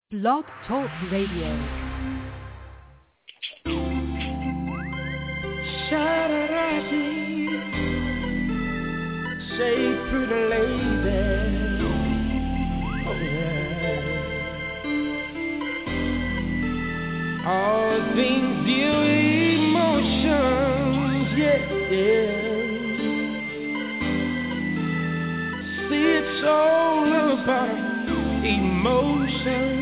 Blog Talk Radio. Shadarati, say pretty lady, oh yeah. All things deal emotions, yeah, yeah. See, it's all about emotions,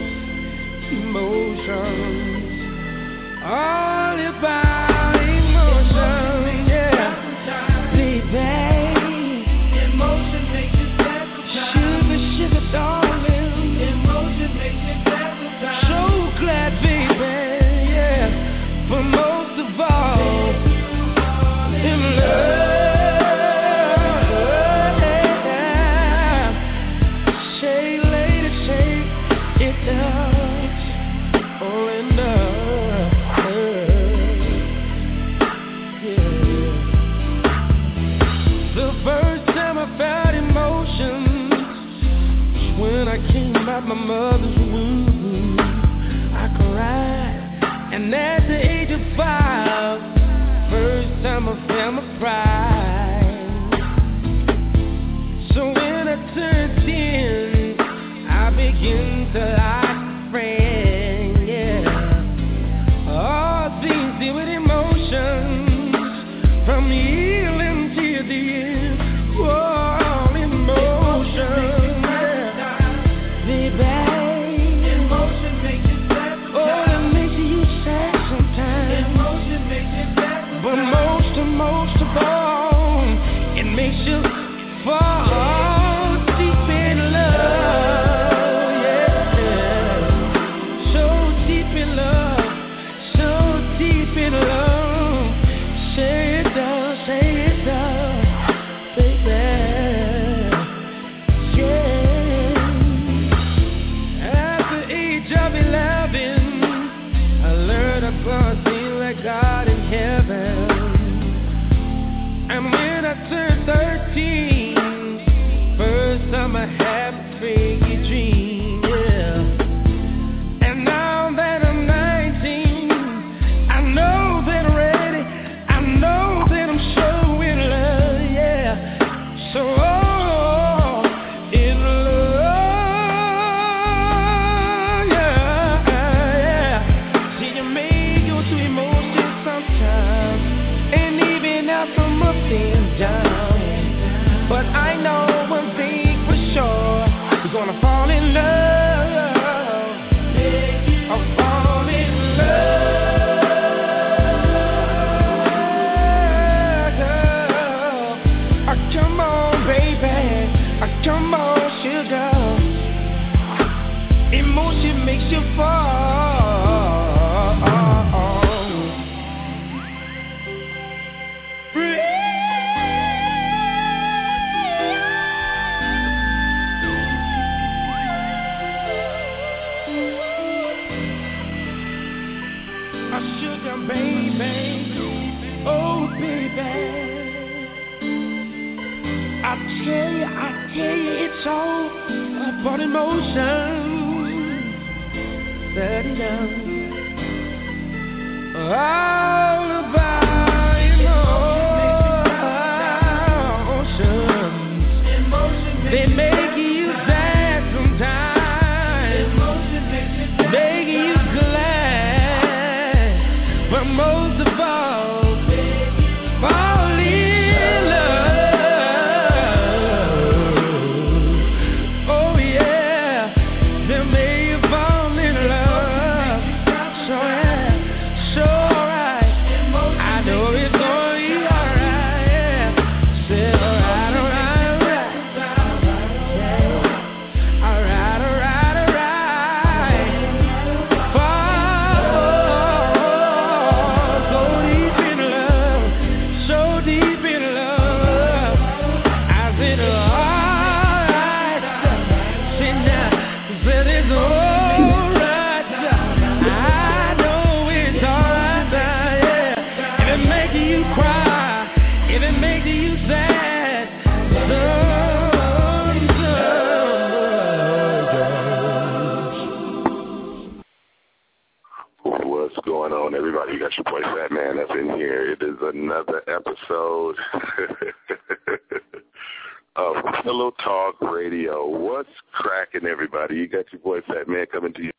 all about emotions, yeah, baby. Emotion makes you sacrifice. Sugar, darling. Emotion makes you sacrifice. So glad, baby, yeah. But most of all, in love. Shake, lady, shake it down. Oh, in love. Yeah. The first time I felt emotions when I came out my mother's womb. I cried, and at the age of 5, first time I felt my pride. So when I turned 10, I began to like a friend, yeah. All things deal with emotions, from healing to the end. All emotions, baby. Emotion makes you sad. Oh, it makes you sad sometimes. Emotion makes you sad. But most of all, it makes you fall deep in love, yeah. So deep in love, so deep in love. Say it does, baby. Yeah. At the age of 11, I learned about things like God in heaven. And when I turned 13, first time I had a freaky dream, yeah. And now that I'm 19, I know that I'm ready, I know that I'm showing love, yeah. So, in love, yeah. See, you may go through emotions sometimes, and even after my things down. But I know one thing for sure, you're gonna fall in love. I'll fall in love. Come on, baby. Come on, sugar. Emotion makes you fall. Sugar, baby, oh baby, I tell you, it's all about emotion. Set it down, all about emotions. They make you sad sometimes, make you glad, but most of all, fall in love. Oh yeah, they make you fall in love. So yeah, so right. going on, everybody? You got your boy Fat Man up in here. It is another episode of Pillow Talk Radio. What's cracking, everybody? You got your boy Fat Man coming to you.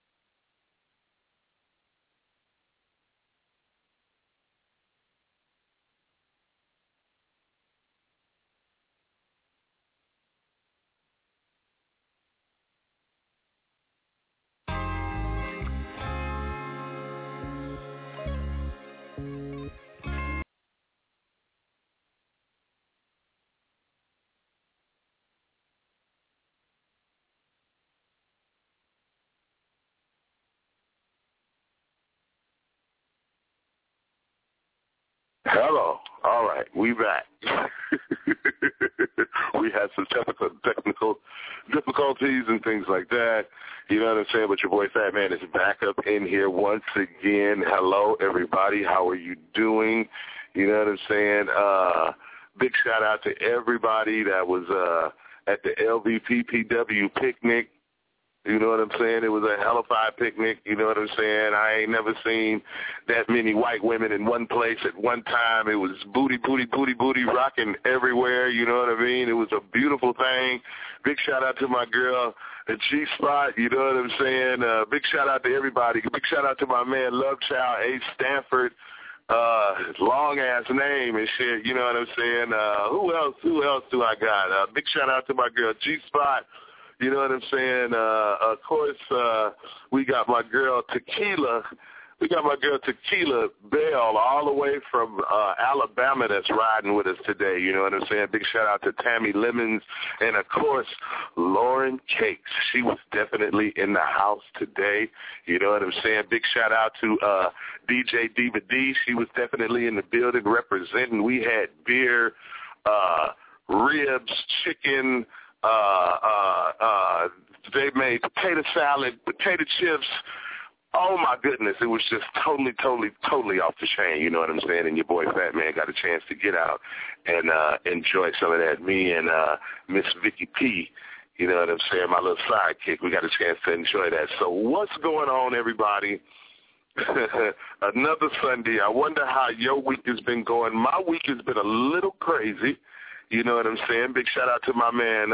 Hello. All right, we back. We had some technical difficulties and things like that. You know what I'm saying? But your boy Fat Man is back up in here once again. Hello, everybody. How are you doing? You know what I'm saying? Big shout out to everybody that was at the LVPPW picnic. You know what I'm saying? It was a hellified picnic. You know what I'm saying? I ain't never seen that many white women in one place at one time. It was booty rocking everywhere. You know what I mean? It was a beautiful thing. Big shout out to my girl at G-Spot. You know what I'm saying? Big shout out to everybody. Big shout out to my man Love Child, A. Stanford. Long-ass name and shit. You know what I'm saying? Who else do I got? Big shout out to my girl G-Spot. You know what I'm saying? Of course, we got my girl Tequila. We got my girl Tequila Bell all the way from Alabama that's riding with us today. You know what I'm saying? Big shout out to Tammy Lemons and, of course, Lauren Cakes. She was definitely in the house today. You know what I'm saying? Big shout out to DJ Diva D. She was definitely in the building representing. We had beer, ribs, chicken. They made potato salad, potato chips. Oh, my goodness. It was just totally off the chain, you know what I'm saying? And your boy Fat Man got a chance to get out and enjoy some of that. Me and Miss Vicky P, you know what I'm saying, my little sidekick, we got a chance to enjoy that. So what's going on, everybody? Another Sunday. I wonder how your week has been going. My week has been a little crazy. You know what I'm saying? Big shout out to my man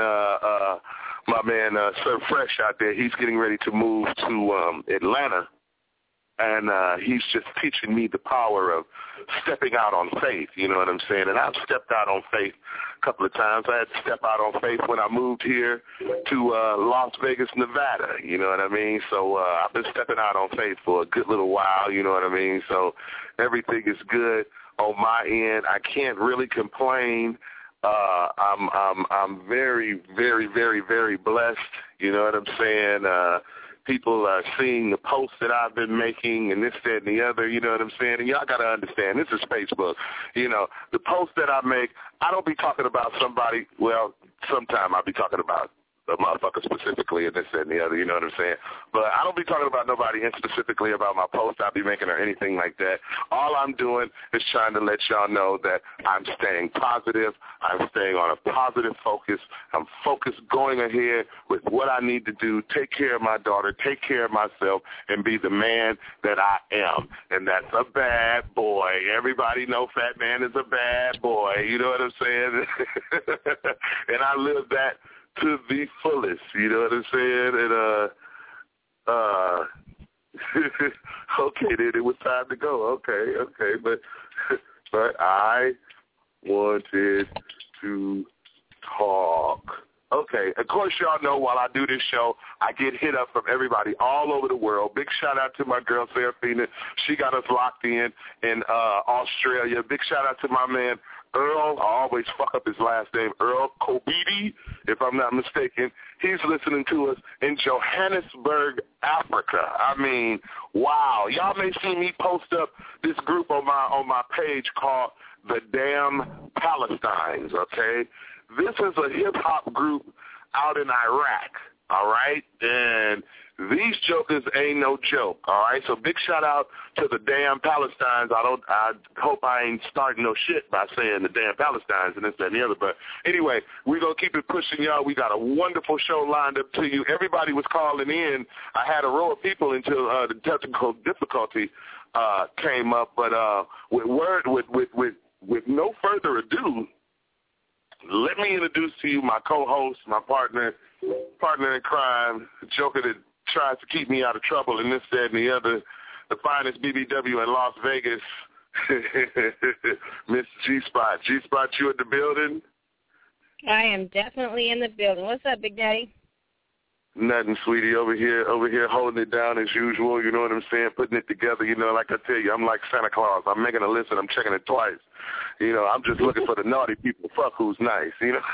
Sir Fresh out there. He's getting ready to move to Atlanta, and he's just teaching me the power of stepping out on faith. You know what I'm saying? And I've stepped out on faith a couple of times. I had to step out on faith when I moved here to Las Vegas, Nevada. You know what I mean? So I've been stepping out on faith for a good little while. You know what I mean? So everything is good on my end. I can't really complain. I'm very, very, very, very blessed. You know what I'm saying? People are seeing the posts that I've been making and this, that, and the other. You know what I'm saying? And y'all got to understand, this is Facebook. You know, the posts that I make, I don't be talking about somebody. Well, sometime I'll be talking about a motherfucker specifically and this, that, and the other, you know what I'm saying? But I don't be talking about nobody specifically about my post I'll be making or anything like that. All I'm doing is trying to let y'all know that I'm staying positive. I'm staying on a positive focus. I'm focused going ahead with what I need to do, take care of my daughter, take care of myself, and be the man that I am. And that's a bad boy. Everybody know Fat Man is a bad boy. You know what I'm saying? And I live that to the fullest, you know what I'm saying? And okay, then it was time to go. Okay, but I wanted to talk. Okay, of course y'all know while I do this show, I get hit up from everybody all over the world. Big shout out to my girl Serafina. She got us locked in Australia. Big shout out to my man Earl, I always fuck up his last name, Earl Kobidi, if I'm not mistaken. He's listening to us in Johannesburg, Africa. I mean, wow. Y'all may see me post up this group on my page called The Damn Palestines, okay? This is a hip-hop group out in Iraq, all right? And These jokers ain't no joke, all right? So big shout-out to the damn Palestines. I hope I ain't starting no shit by saying the damn Palestines and this, that, and the other. But anyway, we're going to keep it pushing, y'all. We got a wonderful show lined up to you. Everybody was calling in. I had a row of people until the technical difficulty came up. But with no further ado, let me introduce to you my co-host, my partner in crime, the joker that tries to keep me out of trouble and this, that, and the other, the finest BBW in Las Vegas, Miss G-Spot. G-Spot, you at the building? I am definitely in the building. What's up, Big Daddy? Nothing, sweetie. Over here holding it down as usual, you know what I'm saying, putting it together. You know, like I tell you, I'm like Santa Claus. I'm making a list and I'm checking it twice. You know, I'm just looking for the naughty people. Fuck who's nice, you know.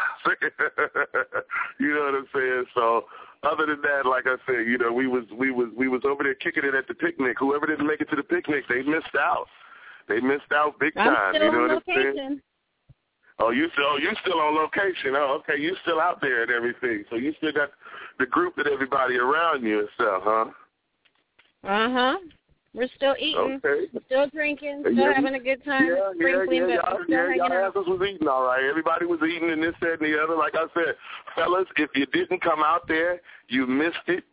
You know what I'm saying? So other than that, like I said, you know, we was over there kicking it at the picnic. Whoever didn't make it to the picnic, they missed out. They missed out big time. I'm still you know on what location. I'm saying? Oh, you still on location. Oh, okay. You still out there and everything. So you still got the group and everybody around you and stuff, huh? Uh-huh. We're still eating, still drinking, still having a good time. Y'all asses was eating all right. Everybody was eating and this, that, and the other. Like I said, fellas, if you didn't come out there, you missed it,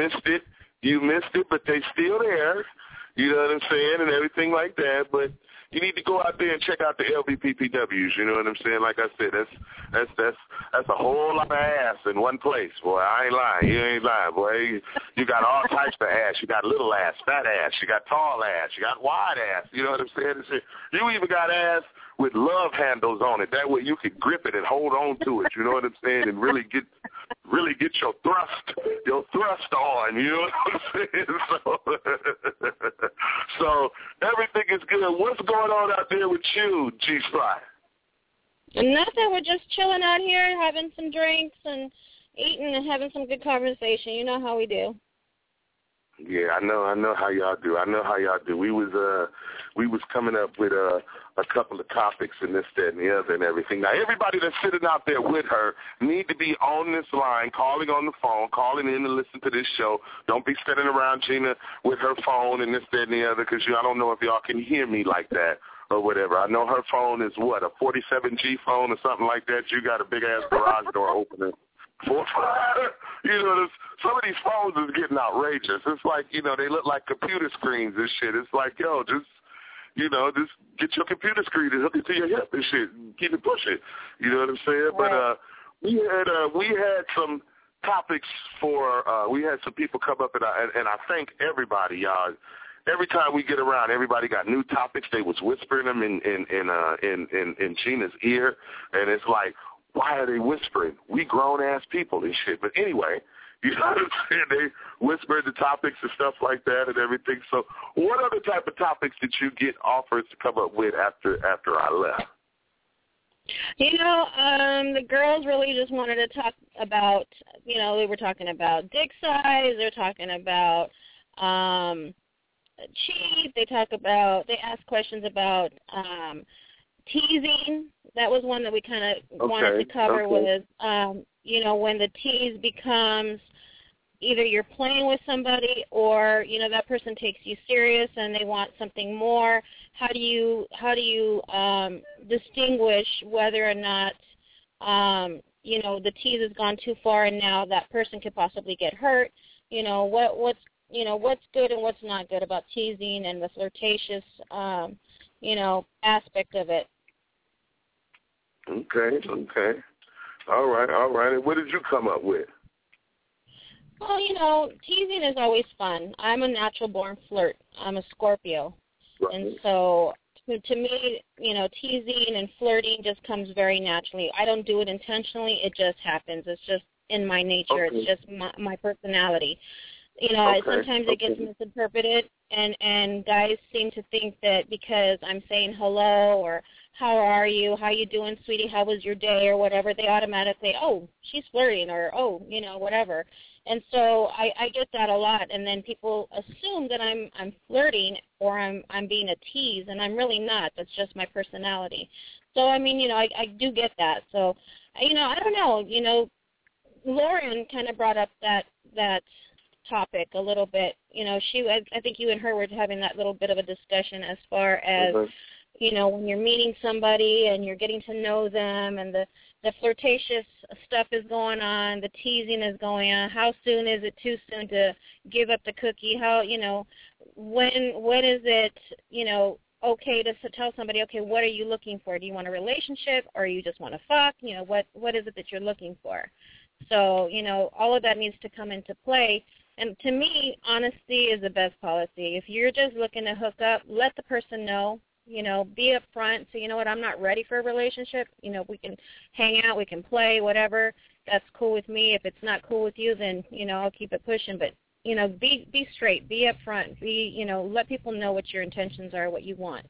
but they still there. You know what I'm saying, and everything like that. But you need to go out there and check out the LBPPWs. You know what I'm saying? Like I said, that's a whole lot of ass in one place, boy. I ain't lying. You ain't lying, boy. You got all types of ass. You got little ass, fat ass. You got tall ass. You got wide ass. You know what I'm saying? You even got ass with love handles on it. That way you can grip it and hold on to it. You know what I'm saying? And really get your thrust on. You know what I'm saying? So everything is good. What's going on out there with you, G-Spot? Nothing. We're just chilling out here, having some drinks and eating and having some good conversation. You know how we do. Yeah, I know how y'all do. We was coming up with a couple of topics and this, that, and the other and everything. Now, everybody that's sitting out there with her need to be on this line, calling on the phone, calling in to listen to this show. Don't be sitting around Gina with her phone and this, that, and the other, because I don't know if y'all can hear me like that or whatever. I know her phone is, what, a 47G phone or something like that? You got a big-ass garage door opener. You know, some of these phones is getting outrageous. It's like, you know, they look like computer screens and shit. It's like, yo, just get your computer screen and hook it to your hip and shit and keep it pushing. You know what I'm saying? Right. But we had some topics we had some people come up and I thank everybody, y'all. Every time we get around, everybody got new topics. They was whispering them in Gina's ear, and it's like, why are they whispering? We grown-ass people and shit. But anyway, you know what I'm saying? They whispered the topics and stuff like that and everything. So what other type of topics did you get offers to come up with after I left? You know, the girls really just wanted to talk about, you know, we were talking about dick size. They were talking about cheat. They asked questions about teasing. That was one that we kind of wanted to cover was, you know, when the tease becomes either you're playing with somebody or, you know, that person takes you serious and they want something more. How do you distinguish whether or not, you know, the tease has gone too far and now that person could possibly get hurt? You know, what's good and what's not good about teasing and the flirtatious, you know, aspect of it. Okay. All right. And what did you come up with? Well, you know, teasing is always fun. I'm a natural-born flirt. I'm a Scorpio. Right. And so to me, you know, teasing and flirting just comes very naturally. I don't do it intentionally. It just happens. It's just in my nature. Okay. It's just my personality. You know, sometimes it gets misinterpreted, and guys seem to think that because I'm saying hello or how are you, how you doing, sweetie, how was your day or whatever, they automatically, oh, she's flirting or, oh, you know, whatever. And so I get that a lot, and then people assume that I'm flirting or I'm being a tease, and I'm really not. That's just my personality. So, I mean, you know, I do get that. So, you know, I don't know. You know, Lauren kind of brought up that topic a little bit. You know, I think you and her were having that little bit of a discussion as far as, you know, when you're meeting somebody and you're getting to know them and the flirtatious stuff is going on, the teasing is going on. How soon is it too soon to give up the cookie? How, you know, when is it, you know, okay to tell somebody, okay, what are you looking for? Do you want a relationship or you just want to fuck? You know, what is it that you're looking for? So, you know, all of that needs to come into play. And to me, honesty is the best policy. If you're just looking to hook up, let the person know, you know, be upfront. So, you know what, I'm not ready for a relationship. You know, we can hang out, we can play, whatever. That's cool with me. If it's not cool with you, then, you know, I'll keep it pushing. But, you know, be straight, be upfront, you know, let people know what your intentions are, what you want.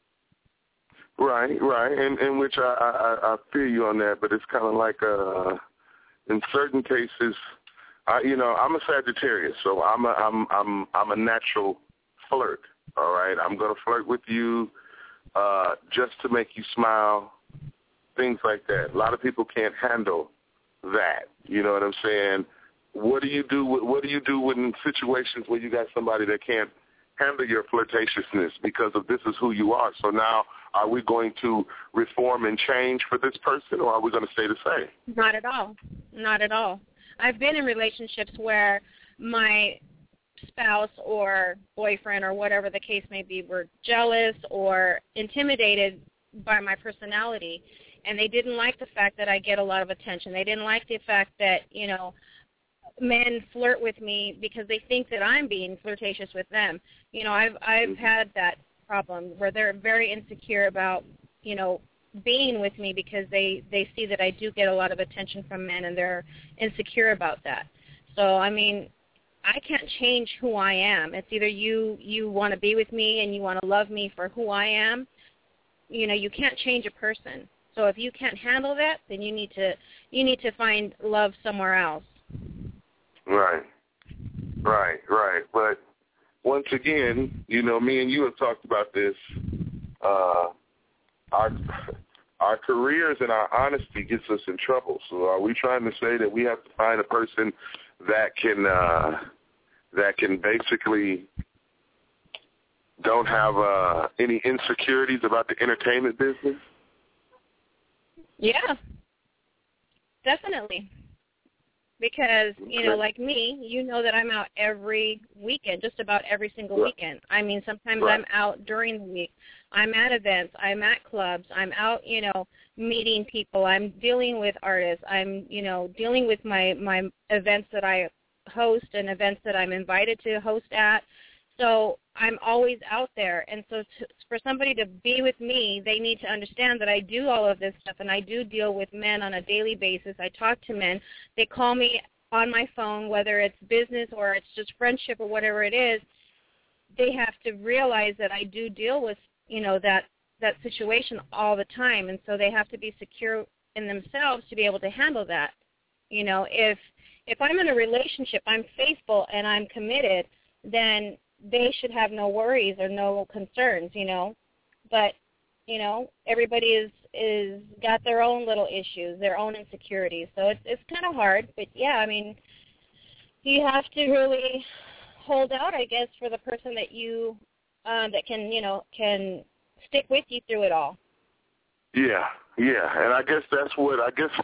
Right, and which I feel you on that, but it's kind of like in certain cases, you know, I'm a Sagittarius, so I'm a natural flirt. All right, I'm gonna flirt with you just to make you smile, things like that. A lot of people can't handle that. You know what I'm saying? What do you do? What do you do in situations where you got somebody that can't handle your flirtatiousness because of this is who you are? So now, are we going to reform and change for this person, or are we going to stay the same? Not at all. Not at all. I've been in relationships where my spouse or boyfriend or whatever the case may be were jealous or intimidated by my personality, and they didn't like the fact that I get a lot of attention. They didn't like the fact that, you know, men flirt with me because they think that I'm being flirtatious with them. You know, I've had that problem where they're very insecure about, you know, being with me because they see that I do get a lot of attention from men and they're insecure about that. So, I mean, I can't change who I am. It's either you want to be with me and you want to love me for who I am. You know, you can't change a person. So if you can't handle that, then you need to find love somewhere else. Right. But once again, you know, me and you have talked about this. Our careers and our honesty gets us in trouble. So are we trying to say that we have to find a person that can basically don't have any insecurities about the entertainment business? Yeah, definitely. Because, you know, like me, you know that I'm out every weekend, just about every single weekend. I mean, sometimes I'm out during the week. I'm at events. I'm at clubs. I'm out, you know, meeting people. I'm dealing with artists. I'm, you know, dealing with my events that I host and events that I'm invited to host at. So I'm always out there. And so for somebody to be with me, they need to understand that I do all of this stuff, and I do deal with men on a daily basis. I talk to men. They call me on my phone, whether it's business or it's just friendship or whatever it is. They have to realize that I do deal with, you know, that situation all the time, and so they have to be secure in themselves to be able to handle that. You know, if I'm in a relationship, I'm faithful and I'm committed, then they should have no worries or no concerns, you know. But, you know, everybody is got their own little issues, their own insecurities. So it's kind of hard. But, yeah, I mean, you have to really hold out, I guess, for the person that you that can, you know, can stick with you through it all. Yeah. And I guess that's what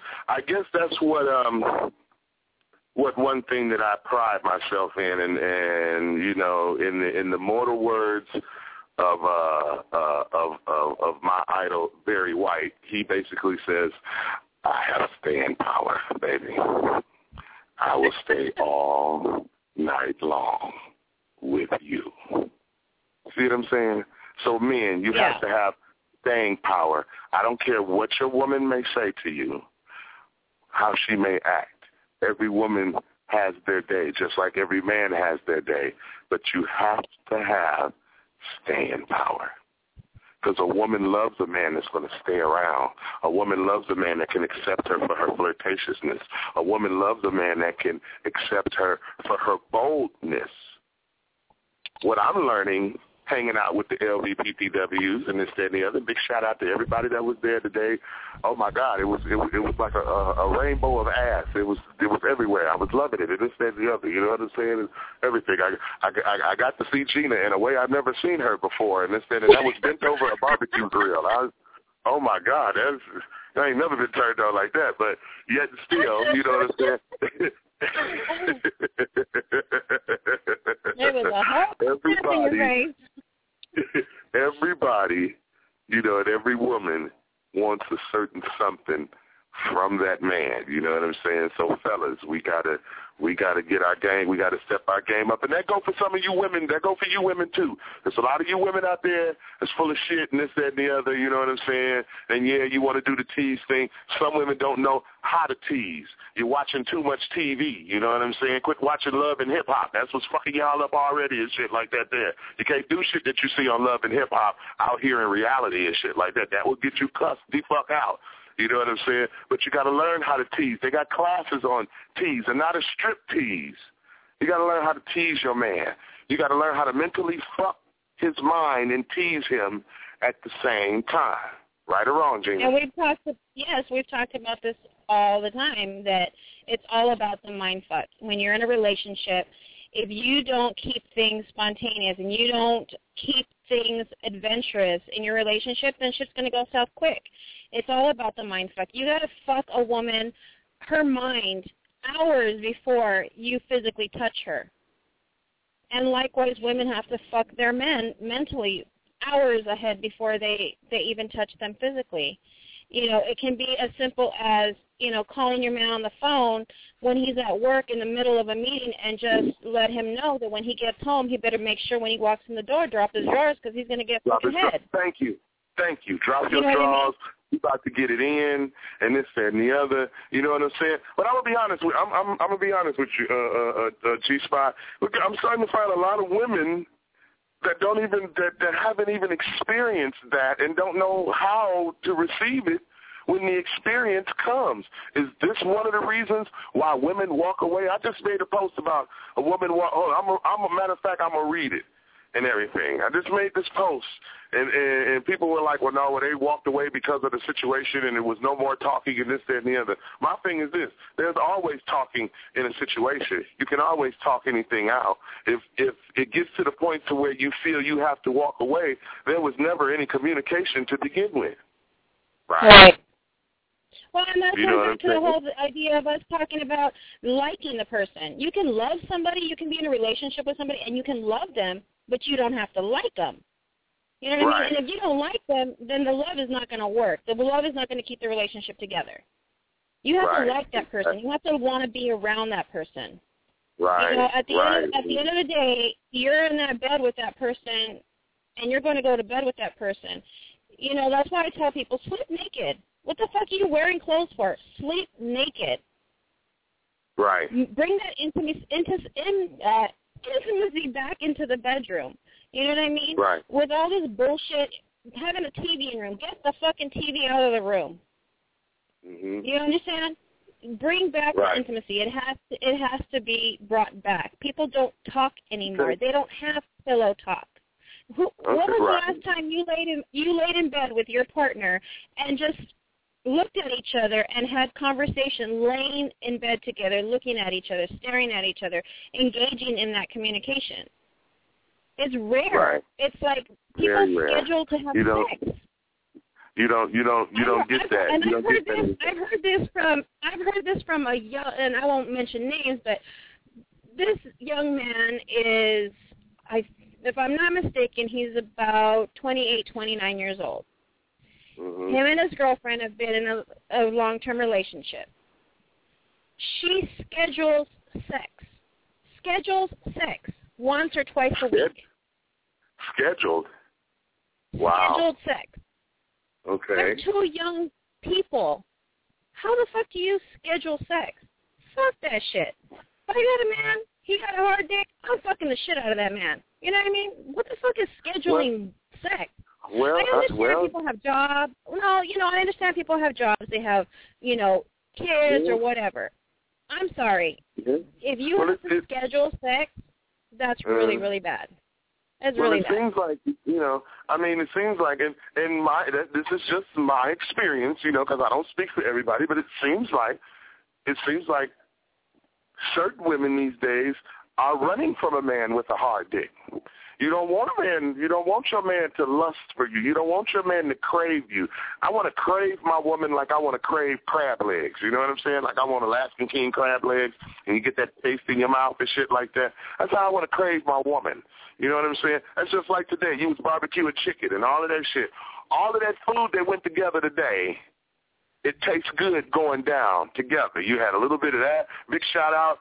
what one thing that I pride myself in, and you know, in the mortal words of my idol Barry White, he basically says, "I have staying power, baby. I will stay all night long with you." See what I'm saying? So men, you have to have staying power. I don't care what your woman may say to you, how she may act. Every woman has their day, just like every man has their day. But you have to have staying power. Because a woman loves a man that's going to stay around. A woman loves a man that can accept her for her flirtatiousness. A woman loves a man that can accept her for her boldness. What I'm learning hanging out with the LVPTWs and this, that, and the other. Big shout out to everybody that was there today. Oh my God, it was like a rainbow of ass. It was everywhere. I was loving it. And this, that, and the other. You know what I'm saying? Everything. I got to see Gina in a way I've never seen her before. And this, that, and I was bent over a barbecue grill. Oh my God, I ain't never been turned on like that. But yet still, you know what I'm saying? There was a whole everybody, you know, and every woman wants a certain something from that man. You know what I'm saying? So, fellas, we gotta get our game. We gotta step our game up, and that go for some of you women. That go for you women too. There's a lot of you women out there that's full of shit and this, that, and the other. You know what I'm saying? And yeah, you want to do the tease thing. Some women don't know how to tease. You're watching too much TV. You know what I'm saying? Quit watching Love and Hip Hop. That's what's fucking y'all up already and shit like that. There, you can't do shit that you see on Love and Hip Hop out here in reality and shit like that. That will get you cussed the fuck out. You know what I'm saying? But you got to learn how to tease. They got classes on tease and not a strip tease. You got to learn how to tease your man. You got to learn how to mentally fuck his mind and tease him at the same time. Right or wrong, Gina? And we've talked about this all the time, that it's all about the mind fuck. When you're in a relationship, if you don't keep things spontaneous and you don't keep things adventurous in your relationship, then shit's going to go south quick. It's all about the mind fuck. You got to fuck a woman, her mind, hours before you physically touch her. And likewise, women have to fuck their men mentally hours ahead before they even touch them physically. You know, it can be as simple as, you know, calling your man on the phone when he's at work in the middle of a meeting and just let him know that when he gets home, he better make sure when he walks in the door, drop his drawers because he's going to get fucking head. Thank you. Drop your drawers. You about to get it in, and this, that, and the other. You know what I'm saying? But I'm gonna be honest with I'm gonna be honest with you, G-Spot. Look, I'm starting to find a lot of women that that haven't even experienced that and don't know how to receive it when the experience comes. Is this one of the reasons why women walk away? I just made a post about a woman walk. I'm a matter of fact, I'm gonna read it and everything. I just made this post, and people were like, well, no, they walked away because of the situation, and there was no more talking and this, that, and the other. My thing is this. There's always talking in a situation. You can always talk anything out. If it gets to the point to where you feel you have to walk away, there was never any communication to begin with. Right. Well, and that comes back to the whole idea of us talking about liking the person. You can love somebody, you can be in a relationship with somebody, and you can love them, but you don't have to like them. You know what I mean? And if you don't like them, then the love is not going to work. The love is not going to keep the relationship together. You have to like that person. You have to want to be around that person. Right. You know, at the end of the day, you're in that bed with that person, and you're going to go to bed with that person. You know, that's why I tell people, sleep naked. What the fuck are you wearing clothes for? Sleep naked. Right. Bring that intimacy back into the bedroom. You know what I mean? Right. With all this bullshit, having a TV in the room, get the fucking TV out of the room. Mm-hmm. You understand? Bring back the intimacy. It has to be brought back. People don't talk anymore. They don't have pillow talk. What was the last time you laid in bed with your partner and just looked at each other and had conversation, laying in bed together, looking at each other, staring at each other, engaging in that communication? It's rare. Right. It's like people schedule to have sex. You don't get that. And I've heard this from a young, and I won't mention names, but this young man is, if I'm not mistaken, he's about 28, 29 years old. Mm-hmm. Him and his girlfriend have been in a long-term relationship. She schedules sex once or twice a week. Scheduled? Wow. Scheduled sex. Okay. They're two young people. How the fuck do you schedule sex? Fuck that shit. If I got a man, he got a hard dick, I'm fucking the shit out of that man. You know what I mean? What the fuck is scheduling sex? Well, I understand people have jobs. No, you know, I understand people have jobs. They have, you know, kids or whatever. I'm sorry. If you have to schedule sex, that's really, really bad. It's really nice. It seems like, it seems like, this is just my experience, because I don't speak for everybody, but it seems like certain women these days are running from a man with a hard dick. You don't want your man to lust for you. You don't want your man to crave you. I want to crave my woman like I want to crave crab legs. You know what I'm saying? Like I want Alaskan king crab legs, and you get that taste in your mouth and shit like that. That's how I want to crave my woman. You know what I'm saying? That's just like today. You was barbecuing chicken and all of that shit. All of that food that went together today, it tastes good going down together. You had a little bit of that. Big shout out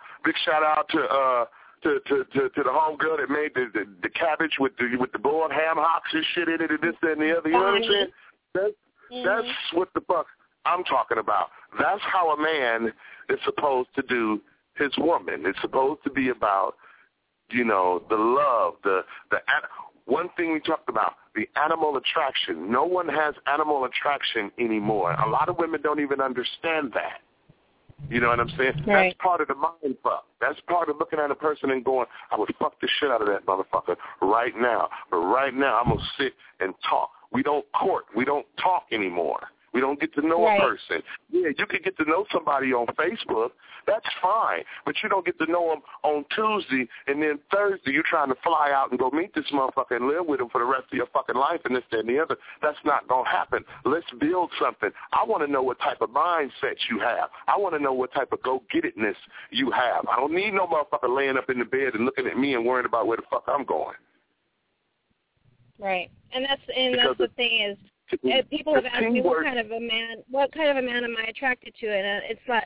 to the homegirl that made the cabbage with the boiled ham hocks and shit in it and this, that, and the other. You know what I'm saying? That's what the fuck I'm talking about. That's how a man is supposed to do his woman. It's supposed to be about, the love, the one thing we talked about, the animal attraction. No one has animal attraction anymore. A lot of women don't even understand that. You know what I'm saying? Right. That's part of the mind fuck. That's part of looking at a person and going, I would fuck the shit out of that motherfucker right now. But right now, I'm going to sit and talk. We don't court. We don't talk anymore. We don't get to know a person. Yeah, you can get to know somebody on Facebook. That's fine. But you don't get to know them on Tuesday, and then Thursday you're trying to fly out and go meet this motherfucker and live with him for the rest of your fucking life and this, that, and the other. That's not going to happen. Let's build something. I want to know what type of mindset you have. I want to know what type of go-get-itness you have. I don't need no motherfucker laying up in the bed and looking at me and worrying about where the fuck I'm going. Right. And that's the thing is, people have asked me what kind of a man am I attracted to, and it's like,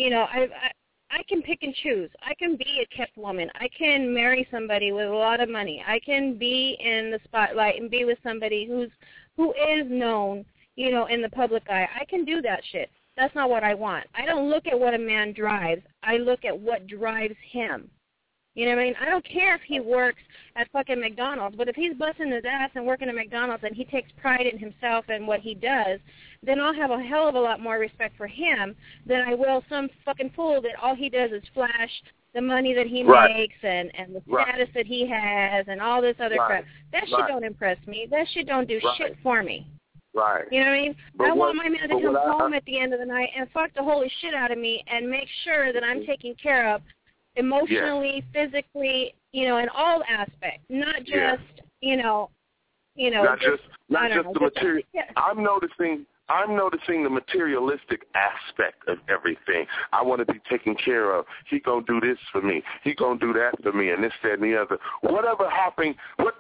I can pick and choose. I can be a kept woman. I can marry somebody with a lot of money. I can be in the spotlight and be with somebody who is known, in the public eye. I can do that shit. That's not what I want. I don't look at what a man drives. I look at what drives him. You know what I mean? I don't care if he works at fucking McDonald's, but if he's busting his ass and working at McDonald's and he takes pride in himself and what he does, then I'll have a hell of a lot more respect for him than I will some fucking fool that all he does is flash the money that he makes and the status that he has and all this other crap. That shit don't impress me. That shit don't do shit for me. Right. You know what I mean? I want my man to come home at the end of the night and fuck the holy shit out of me and make sure that I'm taken care of emotionally, physically, in all aspects, not just, not just the material. I'm noticing the materialistic aspect of everything. I want to be taken care of. He gonna do this for me. He gonna do that for me, and this, that, and the other. Whatever happened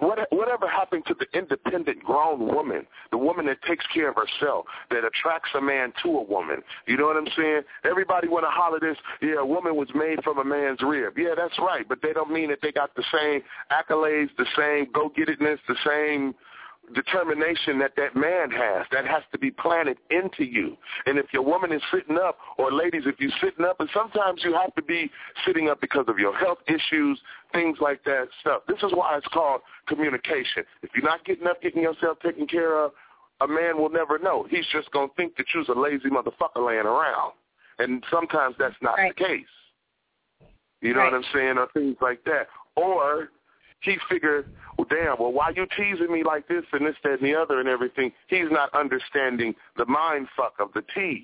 to the independent grown woman, the woman that takes care of herself, that attracts a man to a woman? You know what I'm saying? Everybody want to holler this, a woman was made from a man's rib. Yeah, that's right, but they don't mean that they got the same accolades, the same go-get-itness, the same determination that man has. That has to be planted into you. And if your woman is sitting up, or ladies, if you're sitting up, and sometimes you have to be sitting up because of your health issues, things like that stuff. This is why it's called communication. If you're not getting up, getting yourself taken care of, a man will never know. He's just going to think that you're a lazy motherfucker laying around. And sometimes that's not the case. You know what I'm saying? Or things like that. Or he figured, why you teasing me like this and this, that, and the other and everything? He's not understanding the mind fuck of the tease.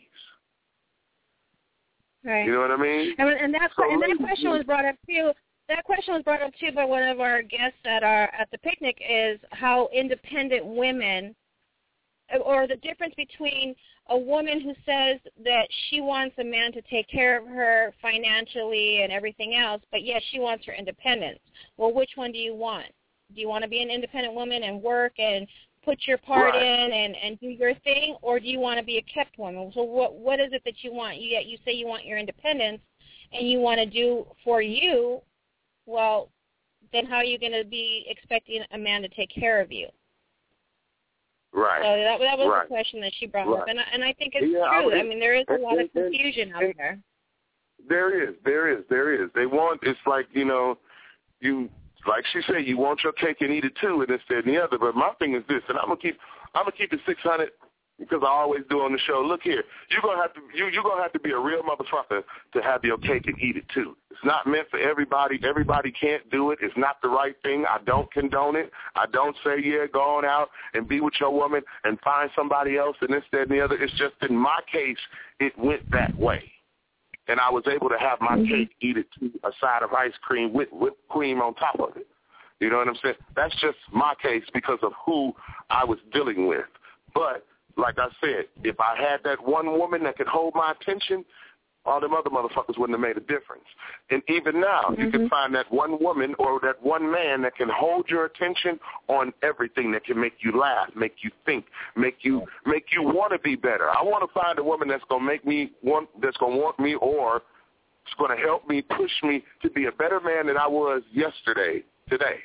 Right. You know what I mean? And that question was brought up too. That question was brought up too by one of our guests at the picnic, is how independent women, or the difference between a woman who says that she wants a man to take care of her financially and everything else, but yes, she wants her independence. Well, which one do you want? Do you want to be an independent woman and work and put your part in and do your thing, or do you want to be a kept woman? So what is it that you want? You say you want your independence and you want to do for you. Well, then how are you going to be expecting a man to take care of you? Right. So that was the question that she brought up, and I think it's true. I mean, there is a lot of confusion out there. There is. They want, it's like, you, like she said, you want your cake and eat it too, and this, that, and the other. But my thing is this, and I'm gonna keep it 600. because I always do on the show, look here, you're gonna have to be a real motherfucker to have your cake and eat it too. It's not meant for everybody. Everybody can't do it. It's not the right thing. I don't condone it. I don't say, go on out and be with your woman and find somebody else and this, that, and the other. It's just in my case, it went that way. And I was able to have my cake, eat it too, a side of ice cream with whipped cream on top of it. You know what I'm saying? That's just my case because of who I was dealing with. But like I said, if I had that one woman that could hold my attention, all them other motherfuckers wouldn't have made a difference. And even now, you can find that one woman or that one man that can hold your attention on everything, that can make you laugh, make you think, make you want to be better. I want to find a woman that's going to want me, or it's going to help me, push me to be a better man than I was yesterday, today.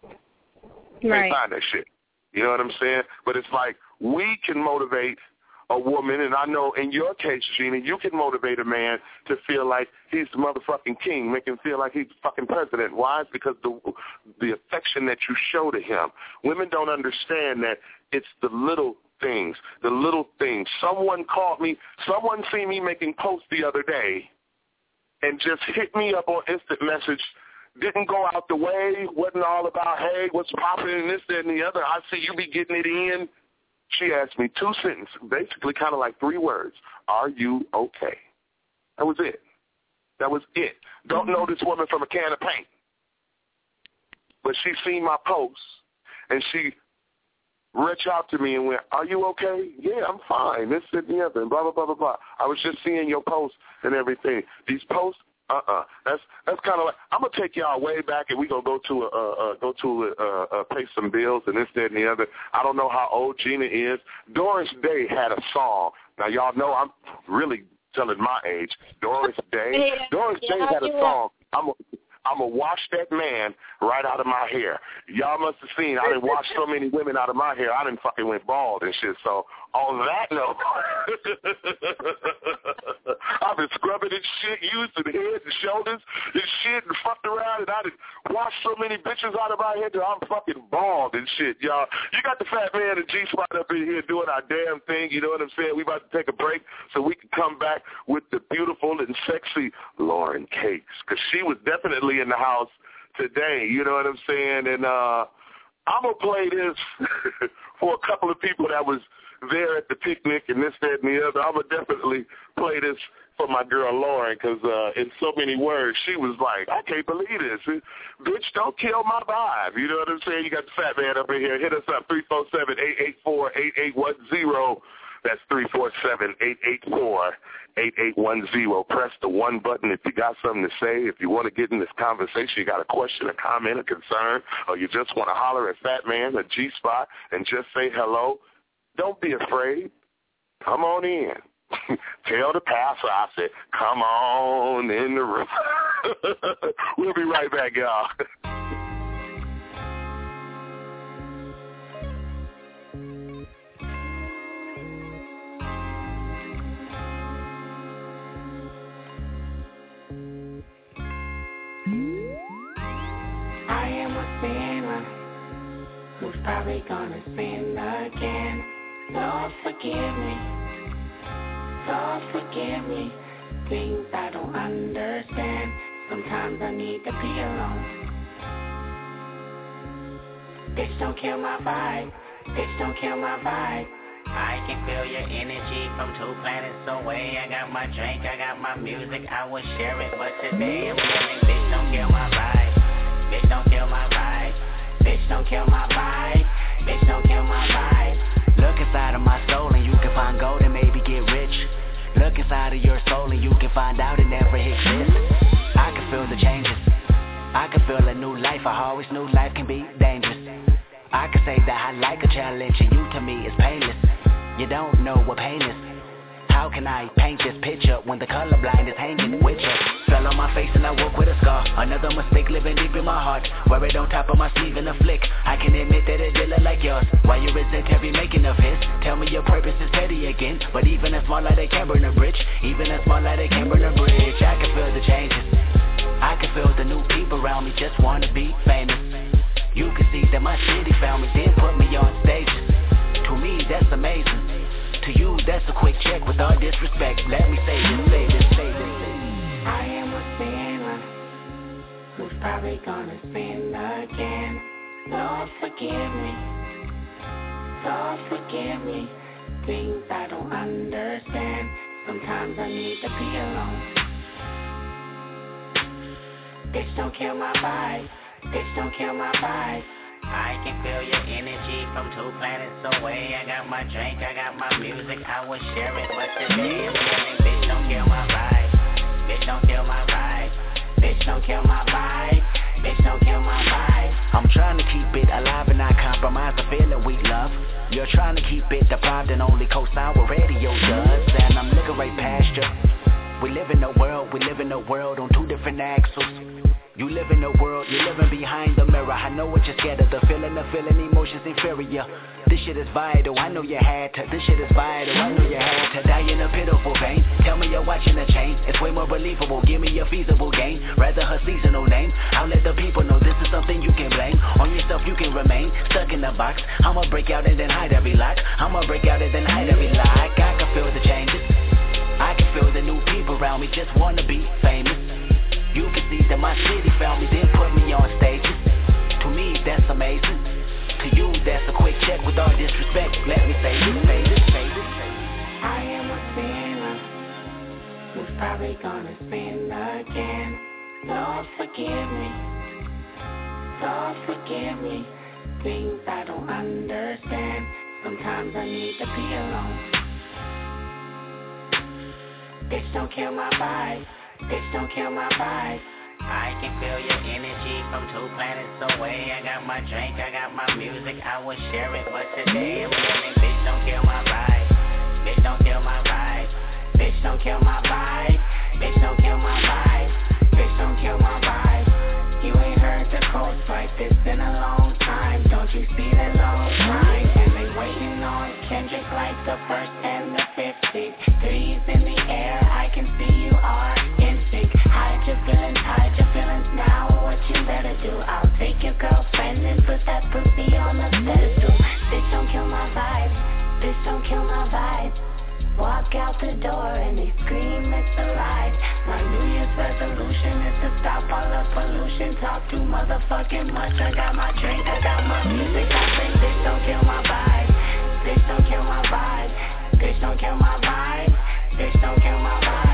Right. Can't find that shit. You know what I'm saying? But it's like we can motivate a woman, and I know in your case, Gina, you can motivate a man to feel like he's the motherfucking king, make him feel like he's the fucking president. Why? It's because the affection that you show to him. Women don't understand that it's the little things, Someone seen me making posts the other day and just hit me up on instant message. Didn't go out the way, wasn't all about, hey, what's popping and this, that, and the other. I see you be getting it in. She asked me 2 sentences, basically kind of like 3 words. Are you okay? That was it. Don't know this woman from a can of paint. But she seen my post, and she reached out to me and went, are you okay? Yeah, I'm fine. This, that, and the other, and blah, blah, blah, blah, blah. I was just seeing your posts and everything. These posts, That's kind of like, I'm gonna take y'all way back, and we gonna go to pay some bills and this, that, and the other. I don't know how old Gina is. Doris Day had a song. Now y'all know I'm really telling my age. Doris Day. Doris Day had a song. I'm going to wash that man right out of my hair. Y'all must have seen, I done washed so many women out of my hair, I done fucking went bald and shit. So on that note, I've been scrubbing and shit, using the head and shoulders and shit, and fucked around, and I done washed so many bitches out of my head that I'm fucking bald and shit, y'all. You got the fat man and G-Spot up in here doing our damn thing, you know what I'm saying? We about to take a break so we can come back with the beautiful and sexy Lauren Cakes, because she was definitely in the house today, you know what I'm saying? And I'm going to play this for a couple of people that was there at the picnic and this, that, and the other. I'm going to definitely play this for my girl Lauren, because in so many words, she was like, I can't believe this. Bitch, don't kill my vibe. You know what I'm saying? You got the fat man up in here. Hit us up, 347-884-8810. That's 347-884-8810. Press the 1 button if you got something to say. If you want to get in this conversation, you got a question, a comment, a concern, or you just want to holler at Fat Man or G-Spot and just say hello, don't be afraid. Come on in. Tell the pastor I said, come on in the room. We'll be right back, y'all. I am a sinner who's probably gonna sin again. Lord, forgive me. Lord, forgive me. Things I don't understand. Sometimes I need to be alone. Bitch, don't kill my vibe. Bitch, don't kill my vibe. I can feel your energy from 2 planets away. I got my drink, I got my music, I would share it, but today I'm feeling, bitch, don't kill my vibe. Bitch, don't kill my vibe. Bitch, don't kill my vibe. Bitch, don't kill my vibe. Look inside of my soul and you can find gold and maybe get rich. Look inside of your soul and you can find out it never exists. I can feel the changes. I can feel a new life. I always knew life can be dangerous. I can say that I like a challenge and you to me is painless. You don't know what pain is. How can I paint this picture when the colorblind is hanging with you? Fell on my face and I woke with a scar. Another mistake living deep in my heart. Wear it on top of my sleeve in a flick. I can admit that it did look like yours. Why you resent every making of his? Tell me your purpose is petty again. But even a small light they can burn a bridge. Even a small light they can burn a bridge. I can feel the changes. I can feel the new people around me just wanna be famous. You can see that my city found me, then put me on stages. To me that's amazing. To you, that's a quick check with all disrespect. Let me say this. I am a sinner who's probably gonna sin again. Lord, forgive me. Lord, forgive me. Things I don't understand. Sometimes I need to be alone. Bitch, don't kill my vibe. Bitch, don't kill my vibe. I can feel your energy from 2 planets away. I got my drink, I got my music, I would share it, but today I'm feeling, bitch, don't kill my vibe. Bitch, don't kill my vibe. Bitch, don't kill my vibe. Bitch, don't kill my vibe. I'm trying to keep it alive and not compromise the feeling we love. You're trying to keep it deprived and only co-sign what radio does. And I'm looking right past you. We live in a world on 2 different axles. You live in a world, you're living behind the mirror. I know what you're scared of, the feeling, emotions inferior. This shit is vital, I know you had to. This shit is vital, I know you had to. Die in a pitiful pain, tell me you're watching a change. It's way more believable, give me a feasible gain. Rather her seasonal name, I'll let the people know this is something you can blame. On yourself you can remain, stuck in the box. I'ma break out and then hide every lock. I'ma break out and then hide every lock. I can feel the changes, I can feel the new people around me just wanna be famous. You can see that my city found me, then put me on stages. To me, that's amazing. To you, that's a quick check with all disrespect. Let me say this. I am a sinner who's probably gonna sin again. Lord, forgive me. Lord, forgive me. Things I don't understand. Sometimes I need to be alone. Bitch, don't kill my vibe. Bitch, don't kill my vibe. I can feel your energy from 2 planets away. I got my drink, I got my music, I would share it, but today I'm feeling, bitch, don't kill my vibe. Bitch, don't kill my vibe. Bitch, don't kill my vibe. Bitch, don't kill my vibe. Bitch, don't kill my vibe. You ain't heard the coast like this in a long time. Don't you see the long line? And they waiting on Kendrick like the 1st and the 50. Threes in the air, I can see you are in sync. Hide your feelings now. What you better do? I'll take your girlfriend and put that pussy on the pedestal. Bitch, don't kill my vibe. Bitch, don't kill my vibe. Walk out the door and they scream it's alive. My New Year's resolution is to stop all the pollution. Talk too motherfucking much. I got my drink, I got my music. I say bitch, don't kill my vibe. Bitch, don't kill my vibe. Bitch, don't kill my vibe. Bitch, don't kill my vibe.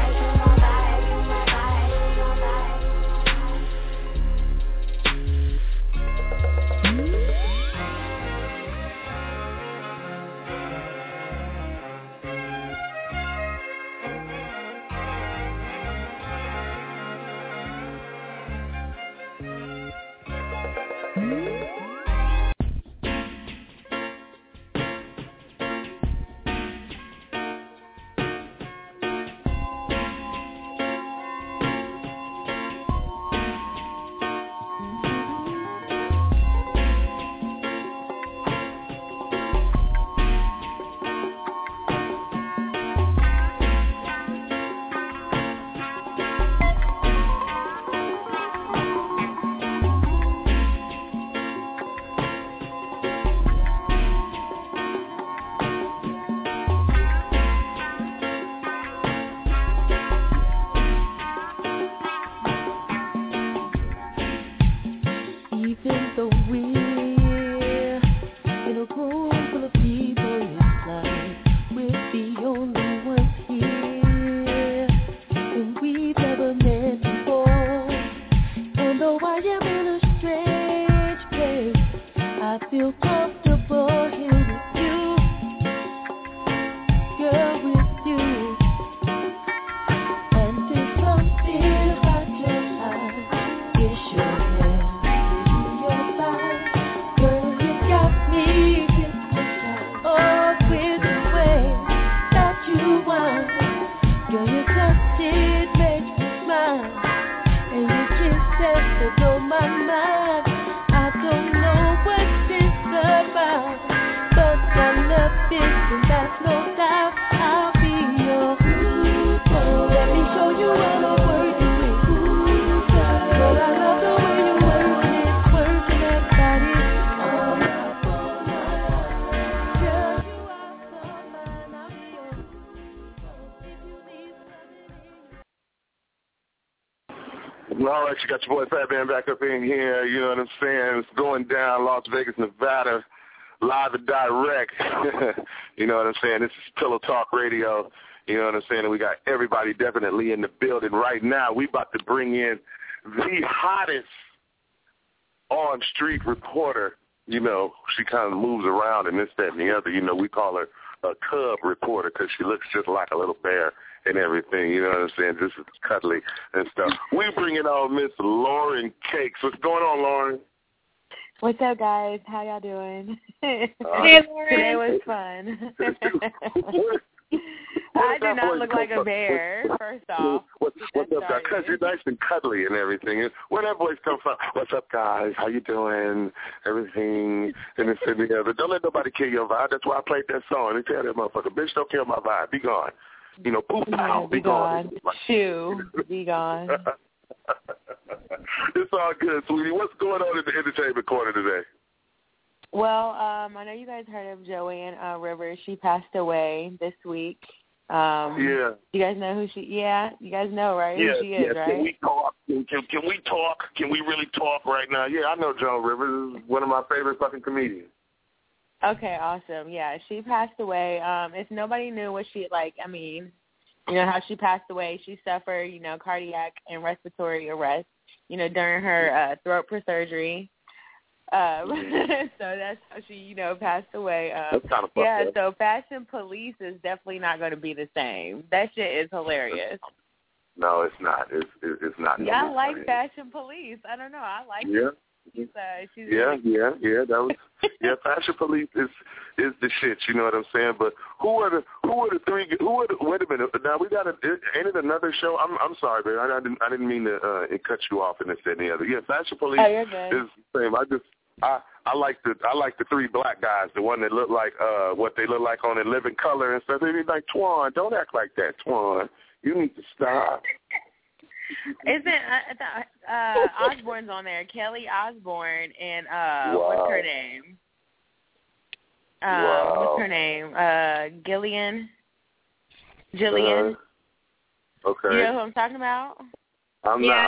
Blow my mind. I don't know what this All right, you got your boy Fat Man back up in here. You know what I'm saying? It's going down, Las Vegas, Nevada, live and direct. You know what I'm saying? This is Pillow Talk Radio. You know what I'm saying? And we got everybody definitely in the building right now. We about to bring in the hottest on-street reporter. You know, she kind of moves around and this, that, and the other. You know, we call her a cub reporter because she looks just like a little bear and everything. You know what I'm saying? Just cuddly and stuff. We bring in on Miss Lauren Cakes. What's going on, Lauren? What's up, guys? How y'all doing? Hey, Lauren. Today was fun. I do not look like a bear, first off. What's up, guys? Because you're nice and cuddly and everything. Where that voice come from? What's up, guys? How you doing? Everything and this and the other. Don't let nobody kill your vibe. That's why I played that song. They tell that motherfucker, bitch, don't kill my vibe. Be gone. You know, poof, pow, be gone. Shoo, be gone. It's all good, sweetie. What's going on in the entertainment corner today? Well, I know you guys heard of Joanne Rivers. She passed away this week. Yeah. You guys know who she? Yeah, you guys know, right? Yeah, who she is, right? Can we talk? Can we talk? Can we really talk right now? Yeah, I know Joan Rivers is one of my favorite fucking comedians. Okay, awesome. Yeah, she passed away. If nobody knew what she you know how she passed away. She suffered, cardiac and respiratory arrest, during her throat surgery. So that's how she, passed away. That's kind of fucked up. So Fashion Police is definitely not going to be the same. That shit is hilarious. No, it's not. It's not. Yeah, I like Fashion Police. I don't know. I like it. She's That was Fashion Police is the shit. You know what I'm saying? But who are the three? Wait a minute. Now we got ain't it another show? I'm sorry, babe. I didn't mean to cut you off and this and the other. Yeah, Fashion Police is the same. I like the three black guys, the one that look like what they look like on In Living Color and stuff. They be like, Twan, don't act like that, Twan. You need to stop. Isn't Osborne's on there? Kelly Osborne and what's her name? What's her name? Jillian. Okay. You know who I'm talking about? I'm Isn't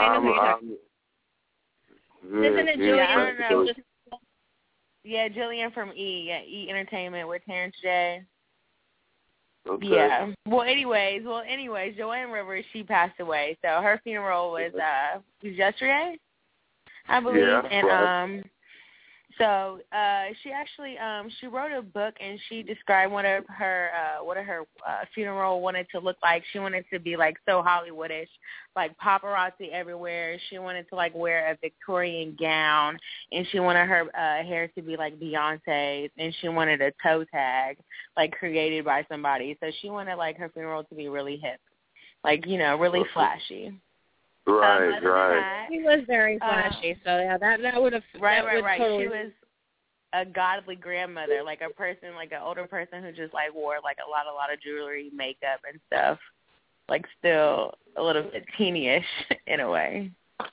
it Jillian? Yeah, Jillian from E. Yeah, E Entertainment with Terrence J. Okay. Yeah. Well, anyways, Joanne Rivers, she passed away. So her funeral was yesterday, I believe. Yeah, and so she actually she wrote a book and she described what her funeral wanted to look like. She wanted to be like so Hollywoodish, like paparazzi everywhere. She wanted to like wear a Victorian gown, and she wanted her hair to be like Beyonce's, and she wanted a toe tag like created by somebody. So she wanted like her funeral to be really hip, like really flashy. Right. She was very flashy, so yeah, that would have right. Totally... She was a godly grandmother, like a person, like an older person who just like wore like a lot of jewelry, makeup, and stuff. Like still a little bit teeny-ish in a way.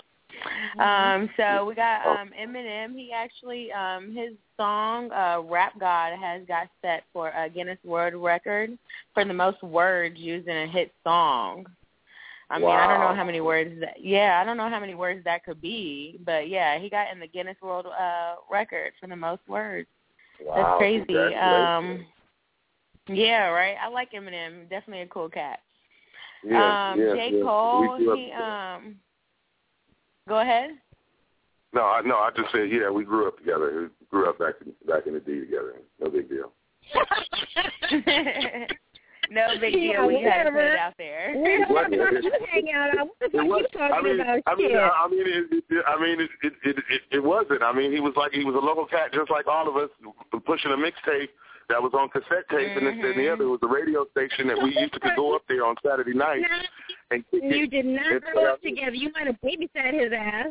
So we got Eminem. He actually his song "Rap God" has got set for a Guinness World Record for the most words used in a hit song. I mean, I don't know how many words that could be, but yeah, he got in the Guinness World Record for the most words. Wow, that's crazy. Yeah, right. I like Eminem. Definitely a cool cat. J. Cole, he go ahead. No, I just said we grew up together. We grew up back in the D together. No big deal. No big deal. We had to put it out there. Hang out. What the fuck are you talking about? It wasn't. I mean, he was a local cat, just like all of us, pushing a mixtape that was on cassette tape, and this and the other. It was a radio station that we used to go up there on Saturday night. And you did not grow up together. You might have babysat his ass.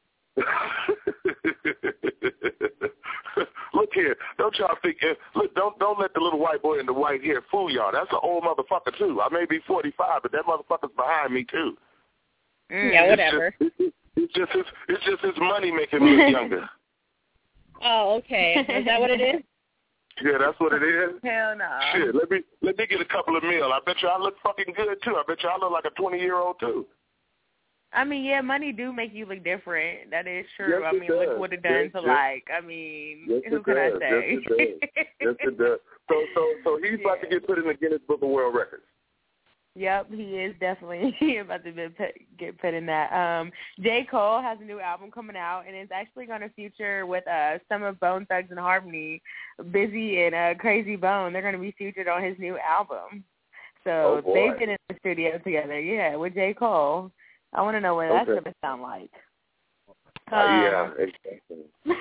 Look here, don't y'all think? Look, don't let the little white boy in the white hair fool y'all. That's an old motherfucker too. I may be 45, but that motherfucker's behind me too. Yeah, whatever. It's just his money making me look younger. Oh, okay. Is that what it is? Yeah, that's what it is. Hell no. Shit, let me get a couple of meals. I bet you I look fucking good too. I bet you I look like a 20-year-old too. I mean, yeah, money do make you look different. That is true. Yes, I mean, look what it done to who can I say? Yes, it does. So he's about to get put in the Guinness Book of World Records. Yep, he is definitely about to get put in that. J. Cole has a new album coming out, and it's actually going to feature with some of Bone Thugs and Harmony, Busy and Crazy Bone. They're going to be featured on his new album. So they've been in the studio together, with J. Cole. I want to know what that's going to sound like. Yeah, exactly.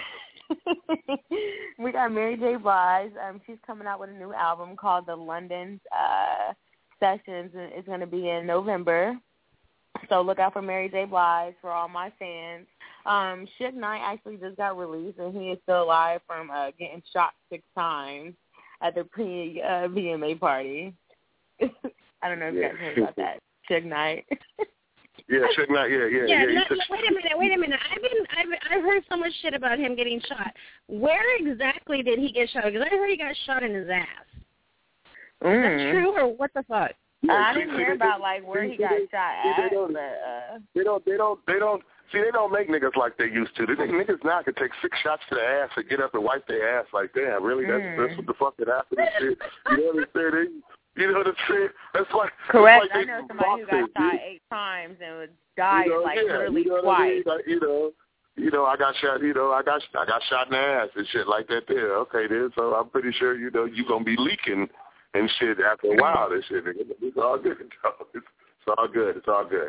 We got Mary J. Blige. She's coming out with a new album called The London Sessions. It's going to be in November. So look out for Mary J. Blige for all my fans. Suge Knight actually just got released, and he is still alive from getting shot 6 times at the VMA party. I don't know if you guys heard about that. Suge Knight. Yeah, Suge Knight. Wait a minute. I've heard so much shit about him getting shot. Where exactly did he get shot? Because I heard he got shot in his ass. Is that true or what the fuck? I didn't hear about where he got shot at. They don't make niggas like they used to. They think niggas now can take 6 shots to the ass and get up and wipe their ass like, damn, really? That's what the fuck that happened and shit. You know what I'm saying? You know what I'm saying? That's like correct. Like I know somebody who got shot 8 times and died literally twice. I got shot. I got shot in the ass and shit like that. There, okay, then. So I'm pretty sure you gonna be leaking and shit after a while. This shit, it's all good. It's all good. It's all good.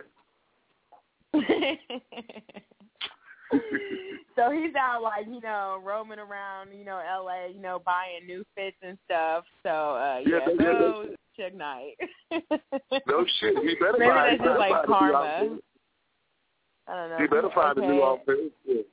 So he's out roaming around, LA, buying new fits and stuff. So go Suge Knight. No shit. He better maybe buy. Maybe that's just like karma. I don't know. He better find a new outfit.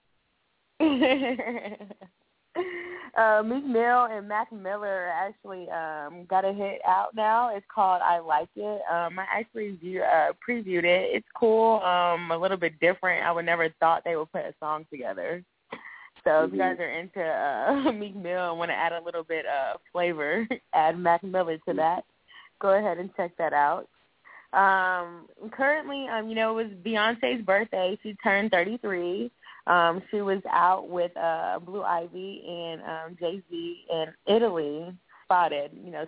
Meek Mill and Mac Miller actually got a hit out now. It's called I Like It. I actually previewed it. It's cool, a little bit different. I would never thought they would put a song together. So if you guys are into Meek Mill and want to add a little bit of flavor, add Mac Miller to that, go ahead and check that out. Currently, it was Beyonce's birthday. She turned 33. She was out with Blue Ivy and Jay-Z in Italy, spotted,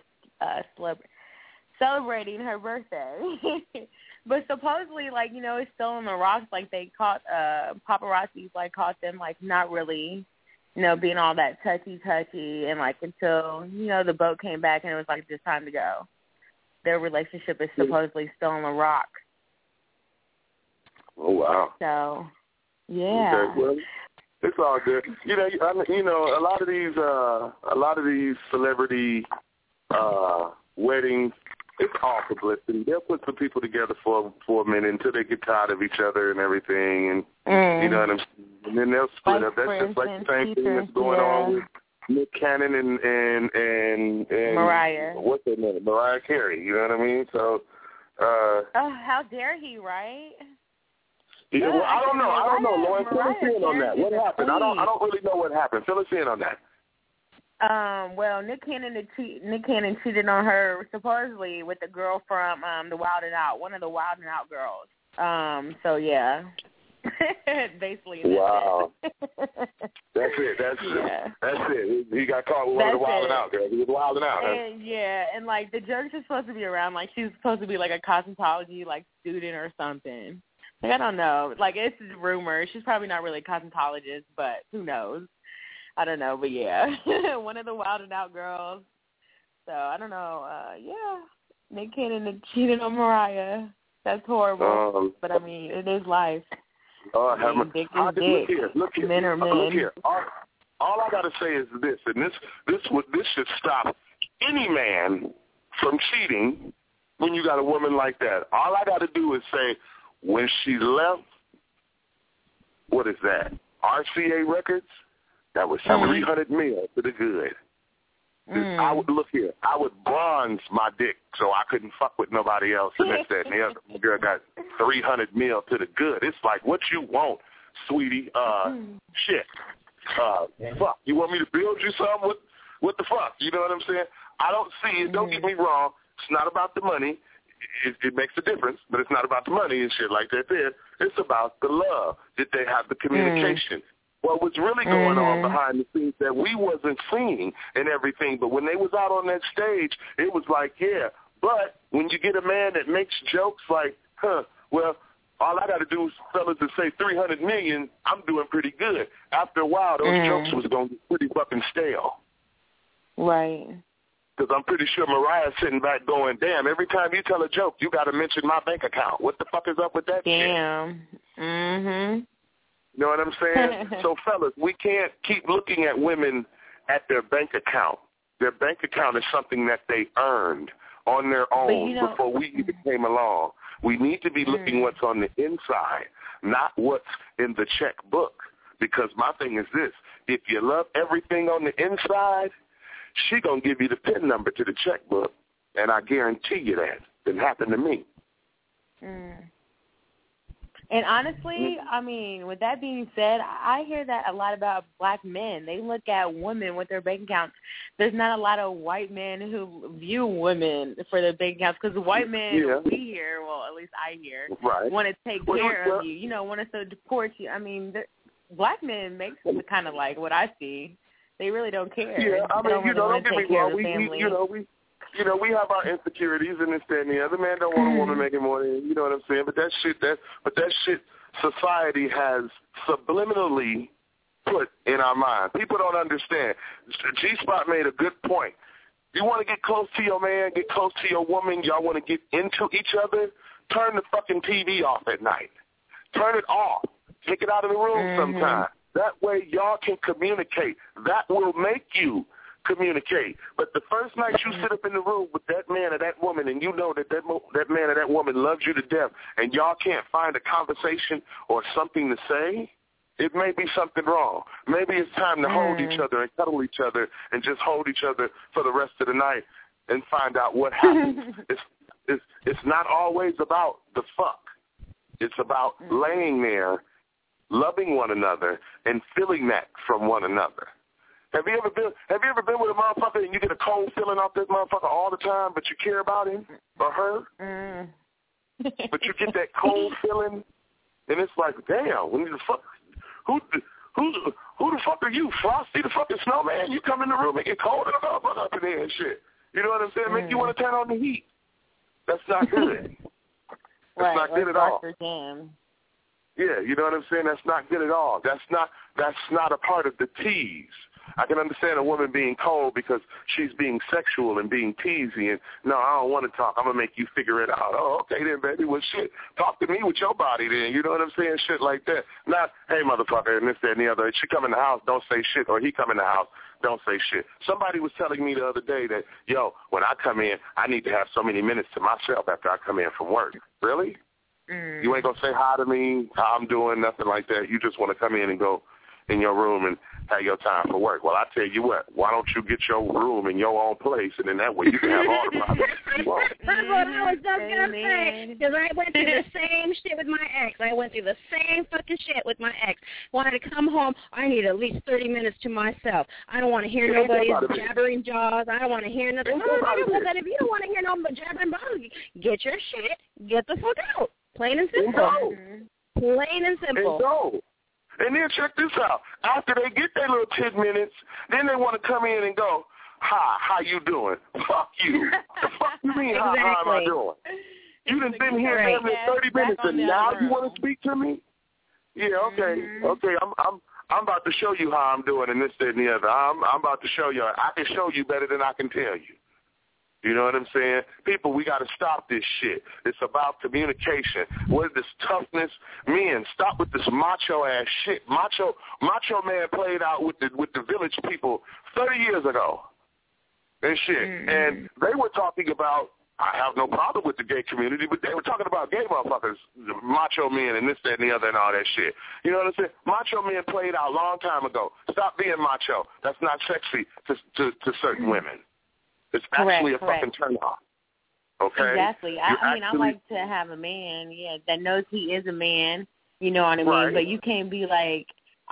celebrating her birthday. But supposedly, it's still on the rocks. They caught paparazzi, caught them, not really, being all that touchy, and until the boat came back and it was just time to go. Their relationship is supposedly still on the rocks. Oh wow! So. Yeah. Okay, well, it's all good. A lot of these celebrity weddings, it's all publicity. They'll put some people together for a minute until they get tired of each other and everything, and you know what I'm saying. And then they'll split up. That's just like the same thing that's going on with Nick Cannon and Mariah. What's her name? Mariah Carey. You know what I mean? So. How dare he? Right. Yeah, well, I don't know. Lauren, fill us in on that. What happened? I don't really know what happened. Fill us in on that. Well, Nick Cannon cheated on her supposedly with the girl from the Wild 'N Out, one of the Wild 'N Out girls. So yeah. Basically. Wow. That's it. He got caught with one of the Wild 'N Out girls. He was Wild 'N Out. And the judge is supposed to be around. She's supposed to be a cosmetology student or something. I don't know. It's rumors. She's probably not really a cosmetologist, but who knows? I don't know. But yeah, one of the Wild 'N Out girls. So I don't know. Nick Cannon cheated on Mariah. That's horrible. But I mean, it is life. Dick is dick. Look here. Men are men. Look here. All I gotta say is this, and this should stop any man from cheating when you got a woman like that. All I gotta do is say, when she left, what is that? RCA Records? That was $300 million to the good. I would bronze my dick so I couldn't fuck with nobody else. And that's that. And the other girl got $300 million to the good. It's what you want, sweetie. Shit. Fuck. You want me to build you something? What the fuck? You know what I'm saying? I don't see it. Don't get me wrong. It's not about the money. It makes a difference, but it's not about the money and shit like that there. It's about the love. Did they have the communication? What was really going on behind the scenes that we wasn't seeing and everything. But when they was out on that stage, it was like, yeah. But when you get a man that makes jokes like, well, all I got to do, fellas, is say 300 million, I'm doing pretty good. After a while, those jokes was going to be pretty fucking stale. Right. Because I'm pretty sure Mariah's sitting back going, damn, every time you tell a joke, you got to mention my bank account. What the fuck is up with that shit? Damn. You know what I'm saying? So, fellas, we can't keep looking at women at their bank account. Their bank account is something that they earned on their own before we even came along. We need to be looking what's on the inside, not what's in the checkbook. Because my thing is this, if you love everything on the inside, she going to give you the PIN number to the checkbook, and I guarantee you that. It happened to me. And honestly, I mean, with that being said, I hear that a lot about black men. They look at women with their bank accounts. There's not a lot of white men who view women for their bank accounts because white men, we hear, well, at least I hear, want to take care of you, want to support you. I mean, black men make kind of like what I see. They really don't care. Yeah, I mean, don't get me wrong. We have our insecurities and this, that, and the other. Man don't want a woman making more than, you know what I'm saying? But that shit society has subliminally put in our mind. People don't understand. G-Spot made a good point. You want to get close to your man, get close to your woman, y'all want to get into each other, turn the fucking TV off at night. Turn it off. Take it out of the room sometime. That way y'all can communicate. That will make you communicate. But the first night you sit up in the room with that man or that woman and you know that man or that woman loves you to death and y'all can't find a conversation or something to say, it may be something wrong. Maybe it's time to hold each other and cuddle each other and just hold each other for the rest of the night and find out what happens. It's not always about the fuck. It's about laying there, loving one another, and feeling that from one another. Have you ever been with a motherfucker and you get a cold feeling off this motherfucker all the time, but you care about him or her? But you get that cold feeling, and it's like, damn, when the fuck, who the fuck are you, Frosty the fucking snowman? You come in the room and get cold and motherfucker up in there and shit. You know what I'm saying? Make you want to turn on the heat. That's not good. That's not good at all. Yeah, you know what I'm saying? That's not good at all. That's not a part of the tease. I can understand a woman being cold because she's being sexual and being teasy and, no, I don't want to talk. I'm going to make you figure it out. Oh, okay then, baby. Well, shit, talk to me with your body then. You know what I'm saying? Shit like that. Not, hey, motherfucker, and this, that, and the other. If she come in the house, don't say shit, or he come in the house, don't say shit. Somebody was telling me the other day that, yo, when I come in, I need to have so many minutes to myself after I come in from work. Really? You ain't going to say hi to me, how I'm doing, nothing like that. You just want to come in and go in your room and have your time for work. Well, I tell you what, why don't you get your room in your own place, and then that way you can have all the privacy you want. That's what I was just going to say, because I went through the same shit with my ex. I went through the same fucking shit with my ex. When I come home, I need at least 30 minutes to myself. I don't want to hear nobody's jabbering jaws. I don't want to hear nothing. If you don't want to hear no jabbering jaws, get your shit, get the fuck out. Plain and simple. Plain and simple. And then check this out. After they get their little 10 minutes, then they want to come in and go, hi, how you doing? Fuck you. The fuck you mean, how am I doing? You done been here damn near 30 minutes and now you want to speak to me? Yeah, okay. Okay, I'm about to show you how I'm doing and this, that, and the other. I'm about to show you. I can show you better than I can tell you. You know what I'm saying? People, we got to stop this shit. It's about communication. What is this toughness? Men, stop with this macho-ass shit. Macho Man played out with the village people 30 years ago and shit. And they were talking about, I have no problem with the gay community, but they were talking about gay motherfuckers, macho men and this, that, and the other and all that shit. You know what I'm saying? Macho men played out a long time ago. Stop being macho. That's not sexy to certain women. It's actually a fucking turn off. Okay? Exactly. I mean, I like to have a man, that knows he is a man, you know what I mean? But you can't be like,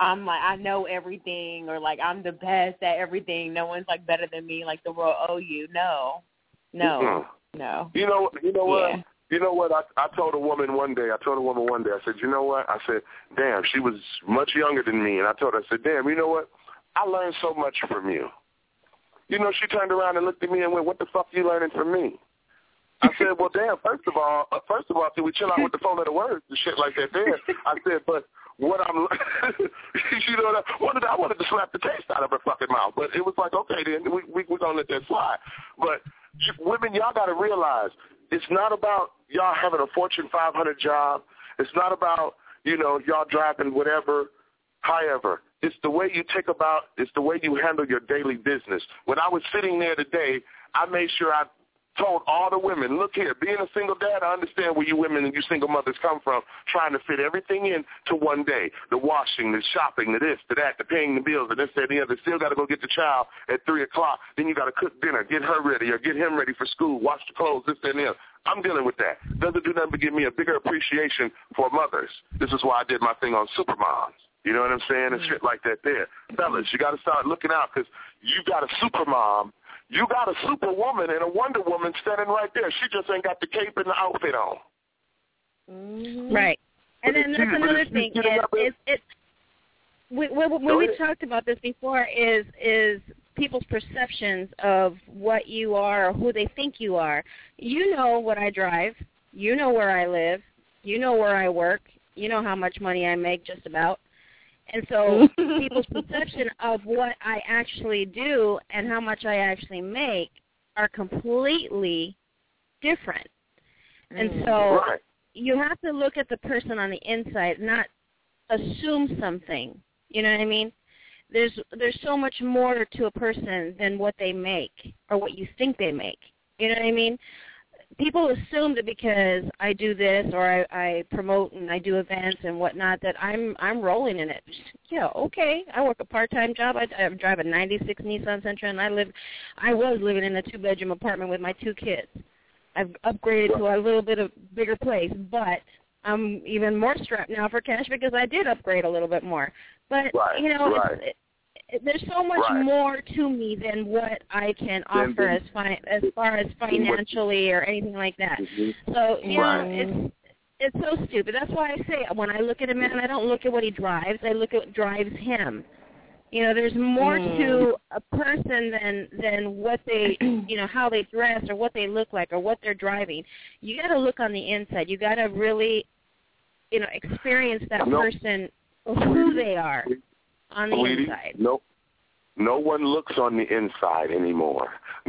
I know everything, or like I'm the best at everything. No one's like better than me, like the world owe you. No. You know what? You know what? I told a woman one day, I said, you know what? I said, damn, she was much younger than me. And I told her, I said, damn, you know what? I learned so much from you. You know, she turned around and looked at me and went, what the fuck are you learning from me? I said, well, damn, first of all, can we chill out with the 4-letter words and shit like that there? I said, but what I'm, you know, I wanted to slap the taste out of her fucking mouth. But it was like, okay, then, we're going to let that slide. But women, y'all got to realize, it's not about y'all having a Fortune 500 job. It's not about, you know, y'all driving whatever. However, it's the way it's the way you handle your daily business. When I was sitting there today, I made sure I told all the women, look here, being a single dad, I understand where you women and you single mothers come from, trying to fit everything in to one day. The washing, the shopping, the this, the that, the paying the bills, and this, that, and the other. Still got to go get the child at 3 o'clock. Then you got to cook dinner, get her ready or get him ready for school, wash the clothes, this, that, and the other. I'm dealing with that. Doesn't do nothing but give me a bigger appreciation for mothers. This is why I did my thing on Supermoms. You know what I'm saying? And shit like that there. Fellas, you got to start looking out because you got a supermom. You got a superwoman and a Wonder Woman standing right there. She just ain't got the cape and the outfit on. Right. And then that's another thing. When we talked about this before is people's perceptions of what you are or who they think you are. You know what I drive. You know where I live. You know where I work. You know how much money I make just about. And so people's perception of what I actually do and how much I actually make are completely different. And so you have to look at the person on the inside, not assume something. You know what I mean? There's so much more to a person than what they make or what you think they make. You know what I mean? People assume that because I do this or I promote and I do events and whatnot that I'm rolling in it. Yeah, okay. I work a part-time job. I drive a 96 Nissan Sentra, and I was living in a 2-bedroom apartment with my 2 kids. I've upgraded to a little bit of bigger place, but I'm even more strapped now for cash because I did upgrade a little bit more. But, you know, there's so much more to me than what I can offer as far as financially or anything like that. So, you know, it's so stupid. That's why I say when I look at a man, I don't look at what he drives. I look at what drives him. You know, there's more to a person than what they, you know, how they dress or what they look like or what they're driving. You got to look on the inside. You got to really, you know, experience that person, who they are. On the inside. No one looks on the inside anymore.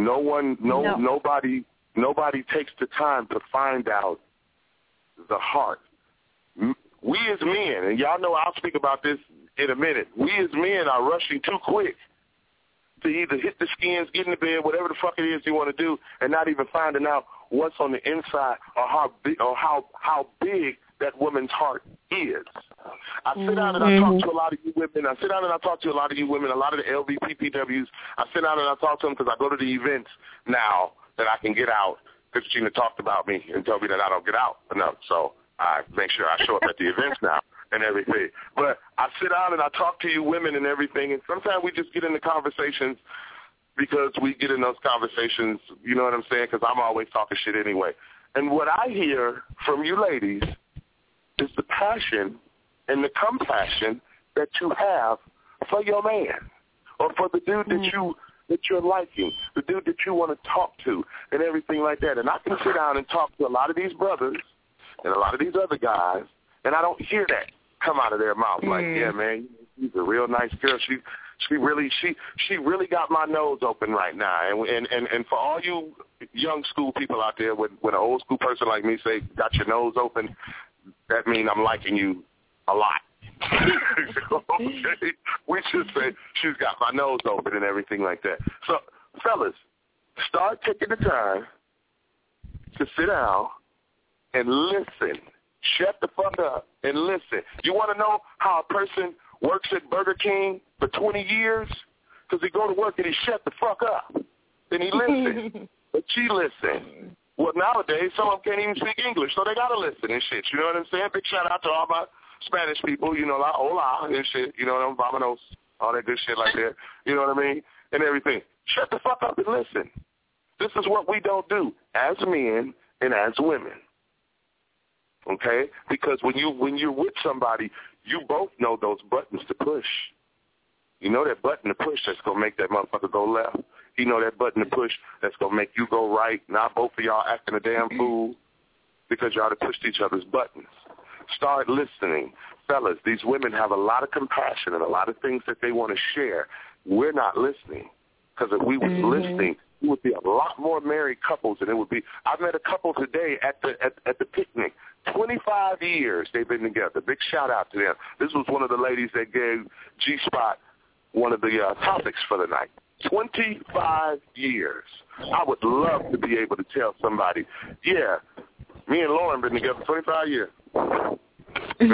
Nobody takes the time to find out the heart. We as men, and y'all know I'll speak about this in a minute, we as men are rushing too quick to either hit the skins, get in the bed, whatever the fuck it is you want to do, and not even finding out what's on the inside or how big that woman's heart is. I sit down and I talk to a lot of you women. A lot of the LVPPWs. I sit down and I talk to them because I go to the events now that I can get out because Gina talked about me and told me that I don't get out enough. So I make sure I show up at the events now and everything. But I sit down and I talk to you women and everything, and sometimes we just get into conversations because we get in those conversations, you know what I'm saying, because I'm always talking shit anyway. And what I hear from you ladies is the passion and the compassion that you have for your man or for the dude that you're liking, the dude that you want to talk to and everything like that. And I can sit down and talk to a lot of these brothers and a lot of these other guys, and I don't hear that come out of their mouth like, yeah, man, she's a real nice girl. She really got my nose open right now. And for all you young school people out there, when an old school person like me say, got your nose open, that means I'm liking you a lot. Okay? We should say she's got my nose open and everything like that. So, fellas, start taking the time to sit down and listen. Shut the fuck up and listen. You want to know how a person works at Burger King for 20 years? Because he go to work and he shut the fuck up. Then he listen. But she listen. Well, nowadays, some of them can't even speak English, so they got to listen and shit. You know what I'm saying? Big shout out to all my Spanish people, you know, like hola and shit, you know, them vamonos, all that good shit like that. You know what I mean? And everything. Shut the fuck up and listen. This is what we don't do as men and as women. okay? Because when you're with somebody, you both know those buttons to push. You know that button to push that's going to make that motherfucker go left. You know that button to push that's going to make you go right. Not both of y'all acting a damn fool because y'all have pushed each other's buttons. Start listening. Fellas, these women have a lot of compassion and a lot of things that they want to share. We're not listening because if we were listening, there would be a lot more married couples than it would be. I met a couple today at the picnic. 25 years they've been together. Big shout out to them. This was one of the ladies that gave G-Spot one of the topics for the night. 25 years. I would love to be able to tell somebody, yeah, me and Lauren been together 25 years. Hey,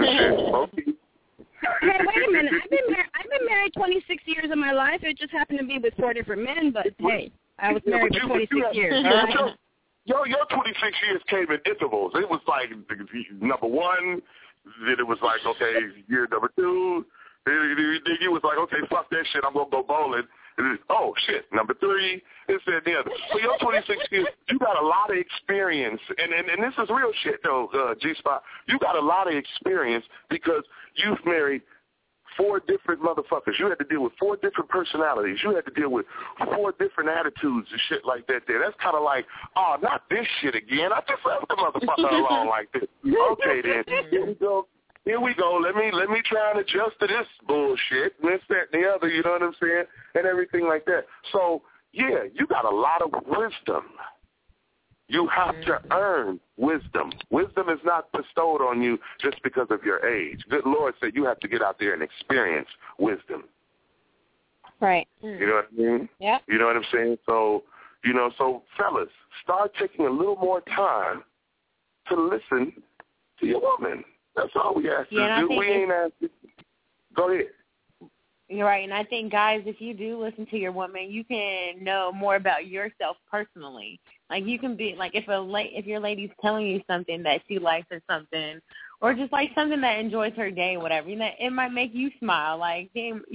wait a minute. I've been married 26 years of my life. It just happened to be with 4 different men, but hey, I was married for 26 years. Your 26 years came in intervals. It was like number 1, then it was like, okay, year number 2. Then you was like, okay, fuck that shit, I'm going to go bowling. Oh, shit, number 3, this and the other. So your 26 years, you got a lot of experience. And this is real shit, though, G-Spot. You got a lot of experience because you've married 4 different motherfuckers. You had to deal with 4 different personalities. You had to deal with 4 different attitudes and shit like that there. That's kind of like, oh, not this shit again. I just left the motherfucker alone like this. Okay, then. Here we go. Let me try and adjust to this bullshit, this, that, and the other, you know what I'm saying, and everything like that. So, yeah, you got a lot of wisdom. You have to earn wisdom. Wisdom is not bestowed on you just because of your age. Good Lord said you have to get out there and experience wisdom. Right. You know what I mean? Yeah. You know what I'm saying? So, so fellas, start taking a little more time to listen to your woman. That's all we ask you to do. We ain't asking. Go ahead. You're right, and I think, guys, if you do listen to your woman, you can know more about yourself personally. Like, you can be, like, if your lady's telling you something that she likes or something, or just, like, something that enjoys her day, whatever, it might make you smile. Like,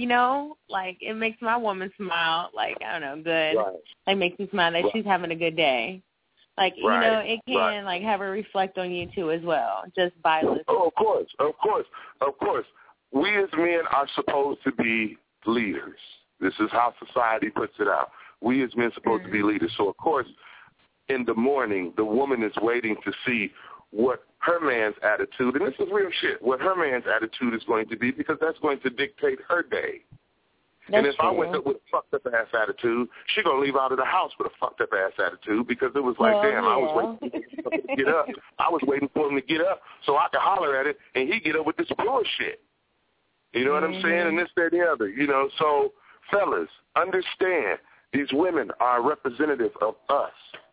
like, it makes my woman smile, like, I don't know, good. Right. Like, makes me smile that she's having a good day. Like, it can, like, have her reflect on you, too, as well, just by listening. Oh, of course. We as men are supposed to be leaders. This is how society puts it out. We as men are supposed to be leaders. So, of course, in the morning, the woman is waiting to see what her man's attitude, and this is real shit, what her man's attitude is going to be, because that's going to dictate her day. And if I went up with a fucked up ass attitude, she gonna leave out of the house with a fucked up ass attitude because it was like, I was waiting for him to get up. I was waiting for him to get up so I could holler at it, and he get up with this bullshit. You know what I'm saying? And this, that, and the other. So fellas, understand these women are representative of us.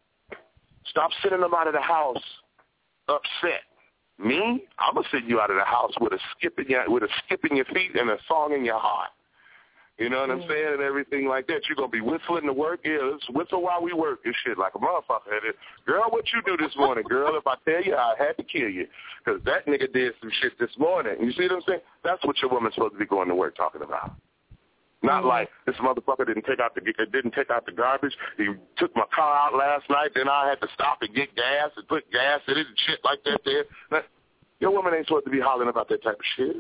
Stop sending them out of the house upset. Me, I'm gonna send you out of the house with a skip in your feet and a song in your heart. You know what I'm saying? And everything like that. You're going to be whistling to work. Yeah, let's whistle while we work and shit like a motherfucker. Girl, what you do this morning, girl? If I tell you, I had to kill you. Because that nigga did some shit this morning. You see what I'm saying? That's what your woman's supposed to be going to work talking about. Not like this motherfucker didn't take out the garbage. He took my car out last night. Then I had to stop and get gas and put gas in it and shit like that there. Now, your woman ain't supposed to be hollering about that type of shit.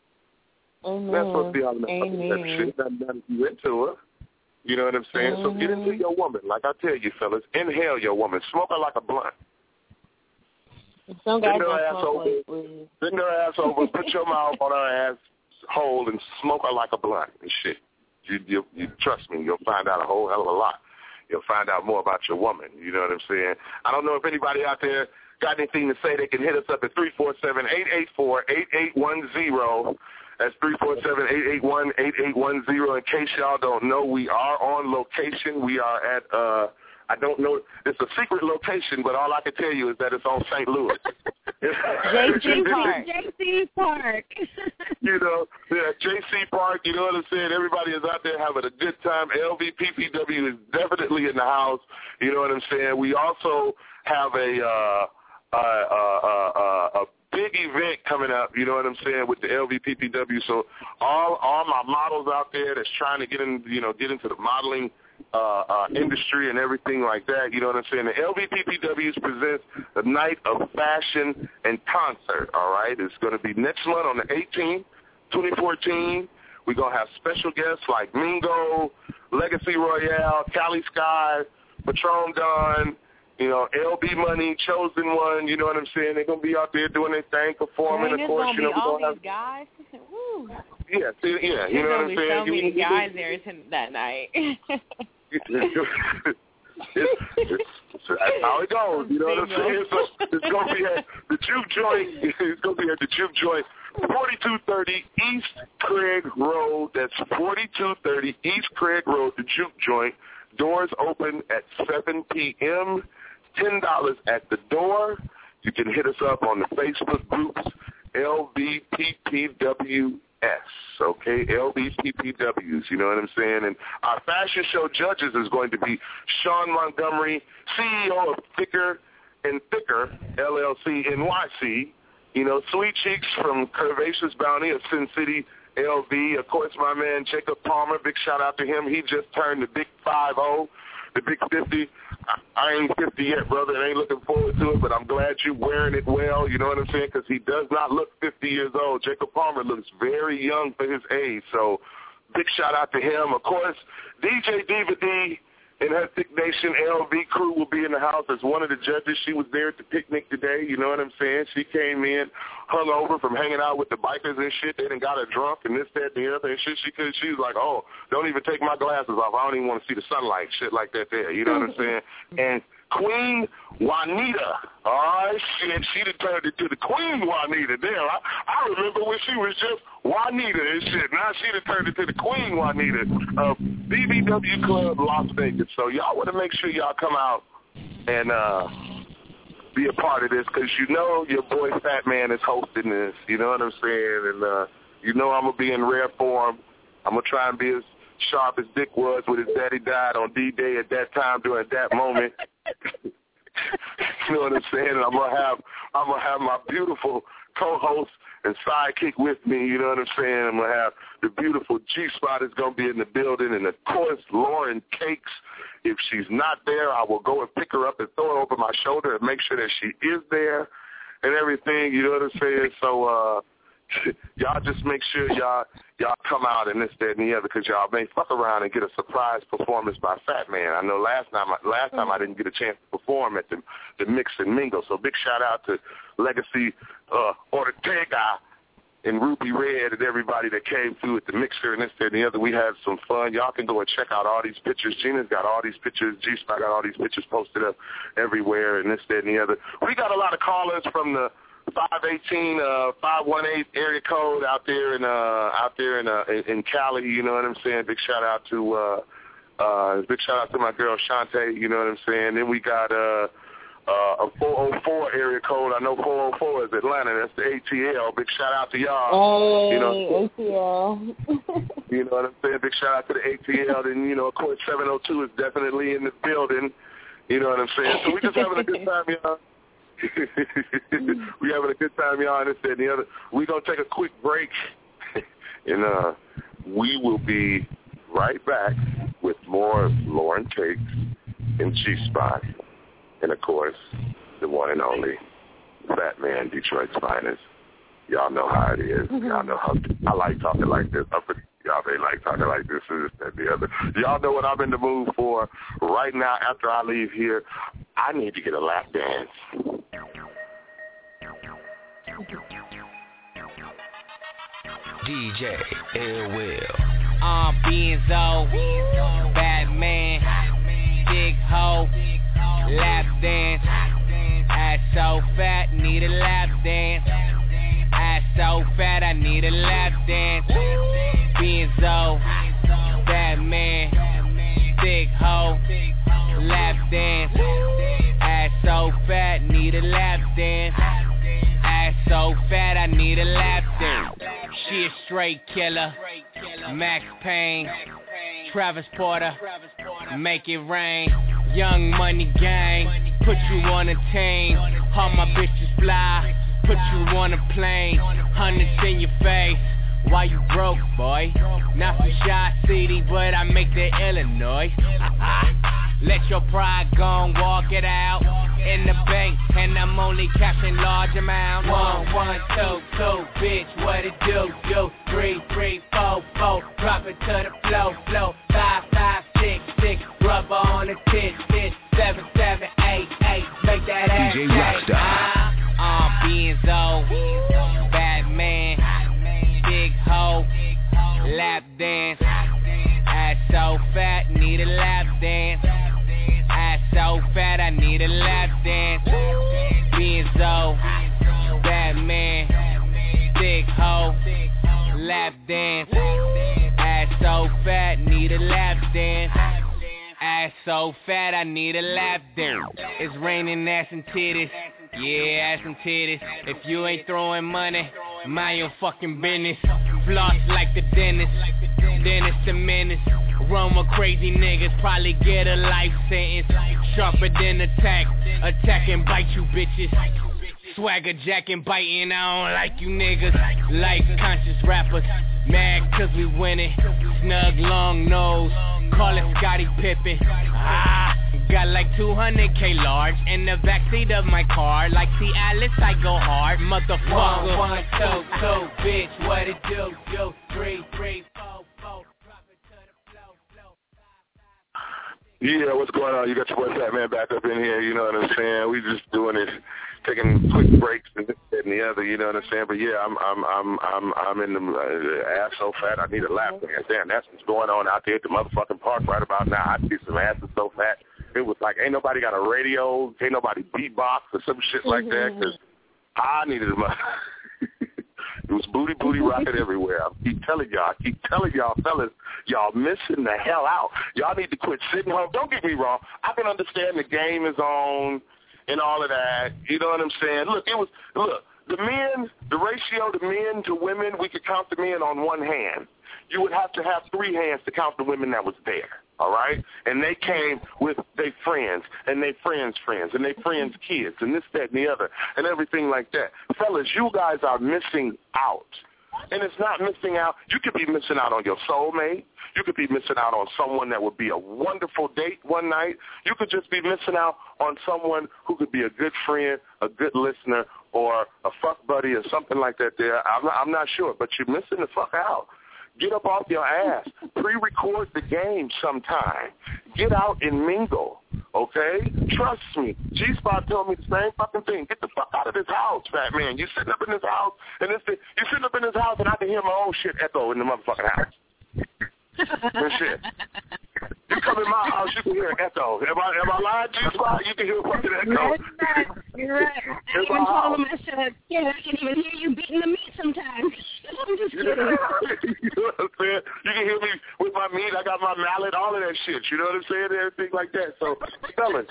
That's supposed to be all that type of shit. Not if you into her. You know what I'm saying? So get into your woman. Like I tell you, fellas, inhale your woman. Smoke her like a blunt. Some guys Bend her ass over. Put your mouth on her ass hole and smoke her like a blunt and shit. You trust me, you'll find out a whole hell of a lot. You'll find out more about your woman. You know what I'm saying? I don't know if anybody out there got anything to say. They can hit us up at 347-884-8810. That's 347-881-8810. In case y'all don't know, we are on location. We are at, I don't know, it's a secret location, but all I can tell you is that it's on St. Louis. JC Park. JC Park. JC Park, you know what I'm saying? Everybody is out there having a good time. LVPPW is definitely in the house. You know what I'm saying? We also have a big event coming up, you know what I'm saying, with the LVPPW. So all my models out there that's trying to get into the modeling industry and everything like that. You know what I'm saying? The LVPPWs presents the Night of Fashion and Concert, all right? It's going to be next month on the 18th, 2014. We're going to have special guests like Mingo, Legacy Royale, Cali Sky, Patron Don, you know, LB Money, Chosen One, you know what I'm saying? They're going to be out there doing their thing, performing. Of course, you know, all these guys. Woo. Yeah, you know what I'm saying? There's so many guys there that night. That's how it goes. You know what I'm saying? So it's going to be at the Juke Joint. It's going to be at the Juke Joint, 4230 East Craig Road. That's 4230 East Craig Road, the Juke Joint. Doors open at 7 p.m. $10 at the door. You can hit us up on the Facebook groups, LVPPWS, okay? LVPPWs, you know what I'm saying? And our fashion show judges is going to be Sean Montgomery, CEO of Thicker and Thicker, LLC, NYC. You know, Sweet Cheeks from Curvaceous Bounty of Sin City, LV. Of course, my man Jacob Palmer, big shout out to him. He just turned the big 50, the big 50. I ain't 50 yet, brother. I ain't looking forward to it, but I'm glad you're wearing it well. You know what I'm saying? Because he does not look 50 years old. Jacob Palmer looks very young for his age. So big shout out to him. Of course, DJ Diva D and her Thick Nation LV crew will be in the house as one of the judges. She was there at the picnic today. You know what I'm saying? She came in hungover from hanging out with the bikers and shit. They done got her drunk and this, that, and the other and shit. She was like, oh, don't even take my glasses off. I don't even want to see the sunlight, shit like that there. You know what I'm saying? And Queen Juanita, all right, shit, she done turned it to the Queen Juanita. Damn, I remember when she was just Juanita and shit. Now she done turned it to the Queen Juanita of BBW Club Las Vegas. So y'all want to make sure y'all come out and be a part of this, because you know your boy Fat Man is hosting this. You know what I'm saying? And you know I'm going to be in rare form. I'm going to try and be as sharp as Dick was when his daddy died on D-Day at that time during that moment. You know what I'm saying? And I'm gonna have my beautiful co-host and sidekick with me. You know what I'm saying? I'm gonna have the beautiful G-Spot is gonna be in the building, and of course Lauren Cakes. If she's not there, I will go and pick her up and throw her over my shoulder and make sure that she is there and everything. You know what I'm saying? So y'all just make sure y'all come out and this, that, and the other, because y'all may fuck around and get a surprise performance by Fat Man. I know last time I didn't get a chance to perform at the Mix and Mingle. So big shout out to Legacy Ortega and Ruby Red and everybody that came through at the mixer and this, that, and the other. We had some fun. Y'all can go and check out all these pictures. Gina's got all these pictures. G-Spot got all these pictures posted up everywhere and this, that, and the other. We got a lot of callers from the 518, 518 area code out there in Cali. You know what I'm saying? Big shout out to my girl Shantae. You know what I'm saying? Then we got a 404 area code. I know 404 is Atlanta. That's the ATL. Big shout out to y'all. Hey, you know, ATL. You know what I'm saying? Big shout out to the ATL. Then, you know, of course, 702 is definitely in the building. You know what I'm saying? So we just having a good time, y'all. We having a good time, y'all, and this, that, and the other. We're going to take a quick break, and we will be right back with more Lauren Cakes and G-Spot. And, of course, the one and only Fat Man, Detroit's finest. Y'all know how it is. Y'all know how I like talking like this. Y'all may like talking like this and this, that, and the other. Y'all know what I'm in the mood for right now after I leave here. I need to get a lap dance. DJ L. Will. Benzo, Batman, Big Ho, lap dance. Ass so fat, need a lap dance. Ass so fat, I need a lap dance. Benzo, Batman, Big Ho, lap dance. Ass so fat, need a lap dance. Ass so fat, I need a lap dance. She a straight killer, Max Payne, Travis Porter, make it rain. Young Money Gang, put you on a team. All my bitches fly, put you on a plane. Hundreds in your face, Why you broke, boy? Not from Shaw City, but I make the Illinois. Let your pride go and walk it out. In the bank, and I'm only cashing large amount. 1, 1, 2, 2, bitch, what it do? 3, 3, 4, 4, drop it to the flow. 5, 5, 6, 6, rubber on the tit, 7, 7, 8, 8, make that ass DJ Rockstar. Benzo, Batman, big hoe, lap dance. Ass so fat, need a lap dance. Ass so fat, I need a lap dance. Benzo, Batman, big hoe, lap dance. Ass so fat, need a lap dance. Ass so fat, I need a lap dance. It's raining ass and titties. Yeah, ass and titties. If you ain't throwing money, mind your fucking business. Floss like the dentist. Dennis the menace. Run with crazy niggas, probably get a life sentence. Sharper than attack and bite you bitches. Swagger jacking, biting, I don't like you niggas. Life conscious rappers, mad cause we winning. Snug long nose, call it Scottie Pippen. Got like 200K large in the backseat of my car. Like Cialis, I go hard, motherfucker. 1, 2, 2, bitch, what it do? 3, 3, 4, 4. Yeah, what's going on? You got your boy Fat Man back up in here, you know what I'm saying? We just doing it, taking quick breaks and this and the other, you know what I'm saying? But yeah, I'm in the ass so fat I need a lap dance. Damn, that's what's going on out there at the motherfucking park right about now. I see some asses so fat. It was like ain't nobody got a radio, ain't nobody beatbox or some shit like that, because I needed a It was booty rocket everywhere. I keep telling y'all, fellas, y'all missing the hell out. Y'all need to quit sitting home. Don't get me wrong. I can understand the game is on and all of that. You know what I'm saying? Look, the ratio to men to women, we could count the men on one hand. You would have to have 3 hands to count the women that was there. All right? And they came with their friends and their friends' friends and their friends' kids and this, that, and the other and everything like that. Fellas, you guys are missing out. And it's not missing out. You could be missing out on your soulmate. You could be missing out on someone that would be a wonderful date one night. You could just be missing out on someone who could be a good friend, a good listener, or a fuck buddy or something like that there. I'm not sure, but you're missing the fuck out. Get up off your ass. Pre-record the game sometime. Get out and mingle, okay? Trust me. G-Spot told me the same fucking thing. Get the fuck out of this house, fat man. You're sitting up in this house, and I can hear my own shit echo in the motherfucking house. And shit. You come in my house, you can hear an echo. Am I lying, G-Spot? You can hear a fucking echo. You're right. I even told him, I said, I can even hear you beating the meat sometimes. I'm just kidding. You know what I'm saying? You can hear me with my meat. I got my mallet, all of that shit. You know what I'm saying? Everything like that. So, fellas,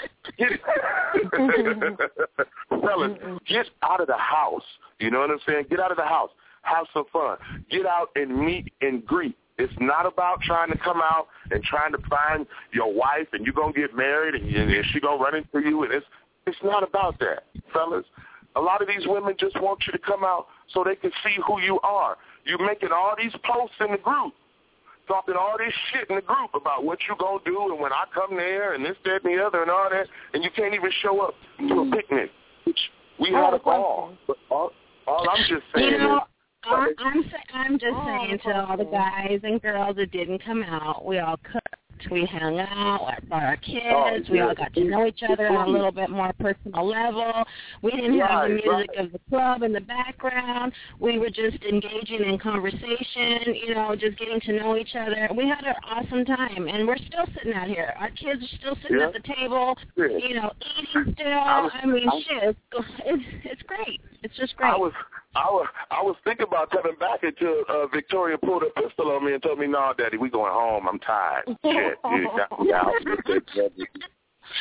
get out of the house. You know what I'm saying? Get out of the house. Have some fun. Get out and meet and greet. It's not about trying to come out and trying to find your wife and you're going to get married and she going to run into you. And it's not about that, fellas. A lot of these women just want you to come out so they can see who you are. You're making all these posts in the group, talking all this shit in the group about what you're going to do and when I come there and this, that, and the other and all that, and you can't even show up to a picnic, which we had a ball. But all I'm just saying is, I'm just saying to all the guys and girls that didn't come out, we all cooked, we hung out, brought our kids, we all got to know each other on a little bit more personal level. We didn't have the music of the club in the background. We were just engaging in conversation, just getting to know each other. We had an awesome time, and we're still sitting out here. Our kids are still sitting at the table, eating still. Shit, it's great. It's just great. I was thinking about coming back until Victoria pulled a pistol on me and told me, "No, Daddy, we going home. I'm tired." Shit,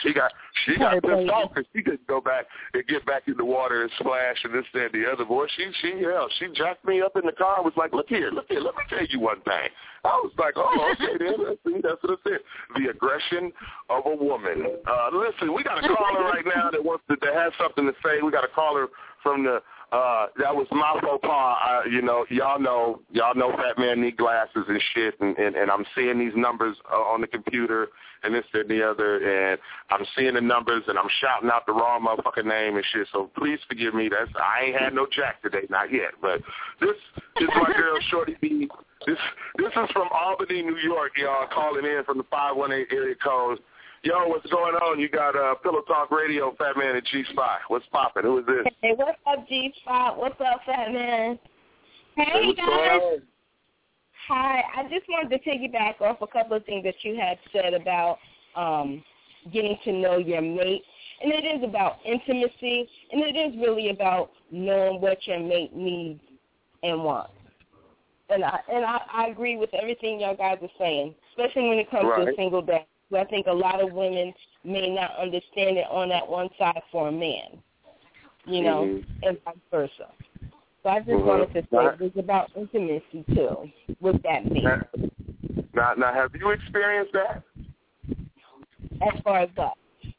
She got pissed off because she couldn't go back and get back in the water and splash and this, that, and the other. Boy, she jacked me up in the car and was like, look here, let me tell you one thing. I was like, oh, okay, then. That's what I said. The aggression of a woman. Listen, we got a caller right now that wants to have something to say. We got a caller from the that was my faux pas. Y'all know Fat Man need glasses and shit, and I'm seeing these numbers on the computer and this, that, and the other, and I'm seeing the numbers and I'm shouting out the wrong motherfucking name and shit. So please forgive me. I ain't had no jack today, not yet. But this is my girl Shorty B. This is from Albany, New York, y'all, calling in from the 518 area code. Yo, what's going on? You got Pillow Talk Radio, Fat Man and G-Spot. What's poppin'? Who is this? Hey, what's up, G-Spot? What's up, Fat Man? Hey guys. Hi. I just wanted to piggyback off a couple of things that you had said about getting to know your mate. And it is about intimacy, and it is really about knowing what your mate needs and wants. And I agree with everything y'all guys are saying, especially when it comes to a single day. I think a lot of women may not understand it on that one side for a man, and vice versa. So I just wanted to say it's about intimacy, too, with that man. Now, have you experienced that? As far as what?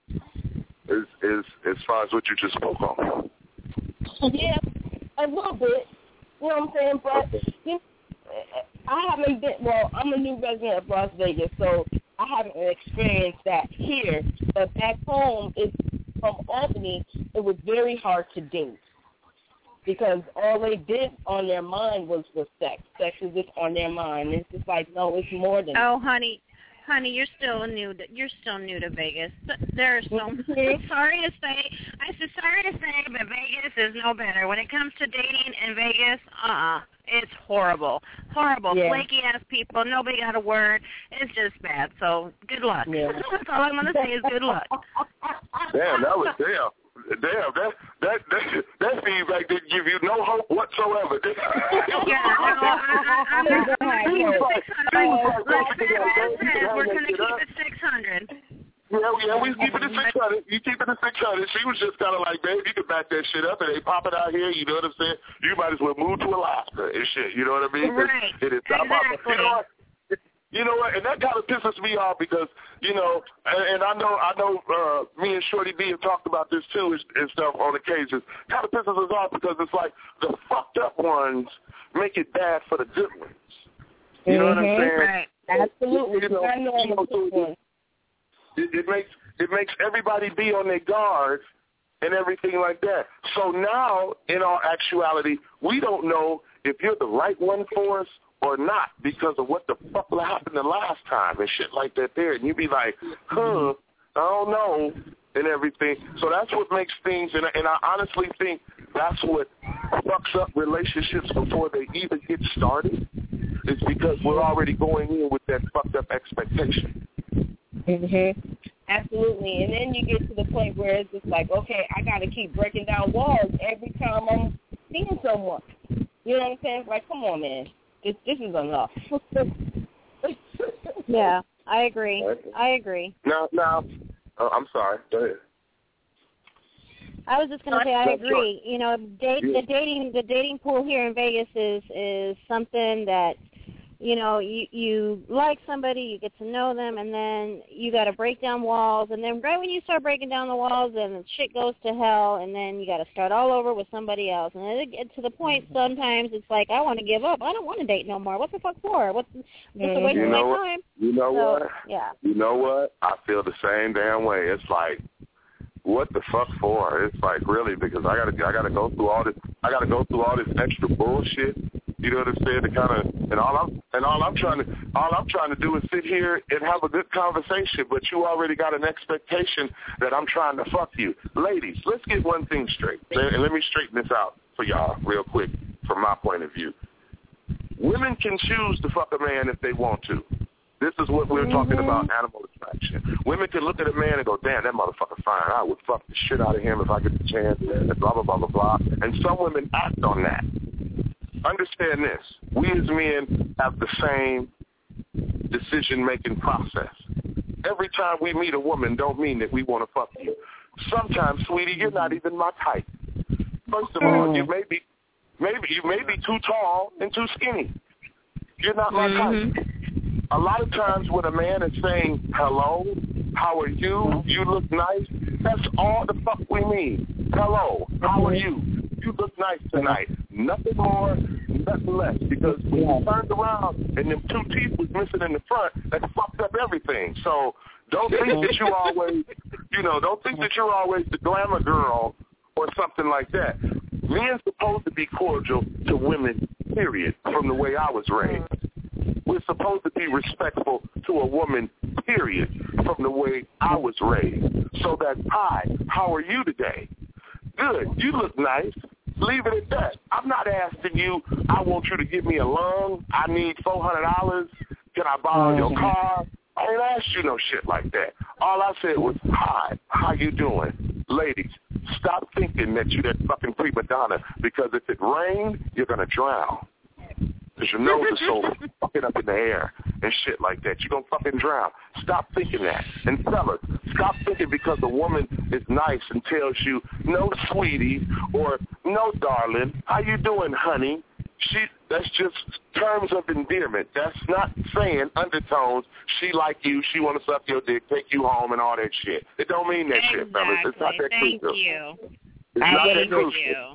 As far as what you just spoke on. Yeah, a little bit. You know what I'm saying? But I haven't been, I'm a new resident of Las Vegas, so I haven't experienced that here. But back home, from Albany, it was very hard to date because all they did on their mind was sex. Sex is just on their mind. It's just like, no, it's more than that. Oh, honey, you're still new to Vegas. There's so sorry to say, but Vegas is no better when it comes to dating in Vegas. It's horrible, flaky ass people. Nobody got a word. It's just bad. So good luck. Yeah. That's all I'm gonna say is good luck. Damn, that was damn. That feedback didn't give you no hope whatsoever. I'm going to keep it 600. We're going to keep it 600. Yeah, we keep it at 600. You keep it at 600. She was just kind of like, babe, you can back that shit up and they pop it out here. You know what I'm saying? You might as well move to Alaska and shit. You know what I mean? Right. It is exactly. You know what? And that kind of pisses me off because, and I know me and Shorty B have talked about this too and stuff on occasions. Kind of pisses us off because it's like the fucked up ones make it bad for the good ones. You know what I'm saying? Right. Absolutely. It makes everybody be on their guard and everything like that. So now, in all actuality, we don't know if you're the right one for us or not because of what the fuck happened the last time and shit like that there. And you be like, I don't know, and everything. So that's what makes things, and I honestly think that's what fucks up relationships before they even get started. It's because we're already going in with that fucked up expectation. Absolutely. And then you get to the point where it's just like, okay, I got to keep breaking down walls every time I'm seeing someone. You know what I'm saying? It's like, come on, man. This is enough. Yeah, I agree. Now, I'm sorry. Go ahead. I was just going to say I agree. The dating pool here in Vegas is something that, you like somebody, you get to know them, and then you got to break down walls. And then right when you start breaking down the walls, then the shit goes to hell, and then you got to start all over with somebody else. And it gets to the point sometimes it's like, I want to give up. I don't want to date no more. What the fuck for? What's a waste of my time? You know what? Yeah. You know what? I feel the same damn way. It's like, what the fuck for? It's like, really, because I gotta go through all this. I gotta go through all this extra bullshit. You know what I'm saying? To kind of, and all I'm trying to do is sit here and have a good conversation. But you already got an expectation that I'm trying to fuck you, ladies. Let's get one thing straight, and let me straighten this out for y'all real quick from my point of view. Women can choose to fuck a man if they want to. This is what we're talking about, animal attraction. Women can look at a man and go, damn, that motherfucker fine. I would fuck the shit out of him if I get the chance, and blah, blah, blah, blah, blah. And some women act on that. Understand this. We as men have the same decision-making process. every time we meet a woman don't mean that we want to fuck you. Sometimes, sweetie, you're not even my type. First of all, you may be too tall and too skinny. You're not my type. A lot of times when a man is saying, hello, how are you, you look nice, that's all the fuck we mean. Hello, how are you? You look nice tonight. Nothing more, nothing less. Because when you turned around and them 2 teeth was missing in the front, that fucked up everything. So don't think that you always, don't think that you're always the glamour girl or something like that. Men's supposed to be cordial to women, period, from the way I was raised. We're supposed to be respectful to a woman, period, from the way I was raised. So that, hi, how are you today? Good. You look nice. Leave it at that. I'm not asking you, I want you to give me a loan. I need $400. Can I borrow your car? I ain't asked you no shit like that. All I said was, hi, how you doing? Ladies, stop thinking that you're that fucking prima donna, because if it rains, you're going to drown. Because your nose is so fucking up in the air and shit like that. You're going to fucking drown. Stop thinking that. And fellas, stop thinking because a woman is nice and tells you, no, sweetie, or no, darling, how you doing, honey? That's just terms of endearment. That's not saying undertones, she like you, she want to suck your dick, take you home, and all that shit. It don't mean that shit, fellas. It's not that crucial. Thank you. It's not that crucial.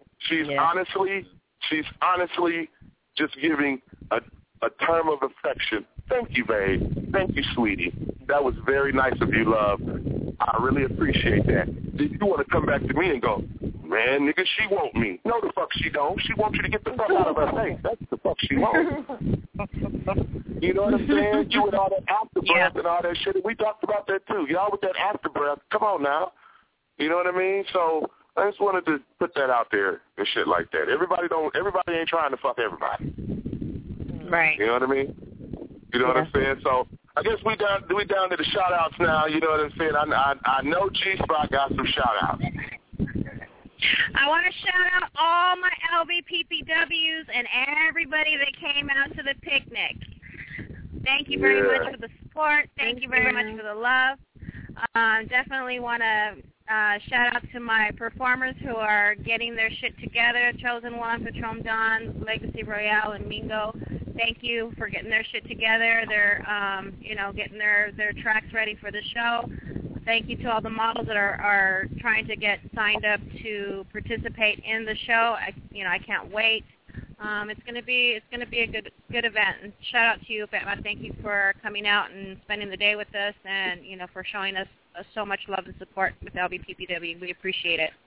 She's honestly just giving a term of affection. Thank you, babe. Thank you, sweetie. That was very nice of you, love. I really appreciate that. If you want to come back to me and go, man, nigga, she want me. No, the fuck she don't. She wants you to get the fuck out of her face. That's the fuck she wants. You know what I'm saying? You and all that afterbreath and all that shit. And we talked about that too. Y'all with that afterbreath. Come on now. You know what I mean? So I just wanted to put that out there and shit like that. Everybody ain't trying to fuck everybody. Right. You know what I mean? You know what I'm saying? So I guess we down to the shout outs now, you know what I'm saying? I know G-Spot got some shout outs. I want to shout out all my LBPPWs and everybody that came out to the picnic. Thank you very much for the support. Thank you very much for the love. Definitely want to shout out to my performers who are getting their shit together. Chosen One, Patron Don, Legacy Royale, and Mingo. Thank you for getting their shit together. They're, getting their tracks ready for the show. Thank you to all the models that are trying to get signed up to participate in the show. I can't wait. It's gonna be a good event. And shout out to you, Fatma. Thank you for coming out and spending the day with us, and for showing us so much love and support with LBPPW. We appreciate it.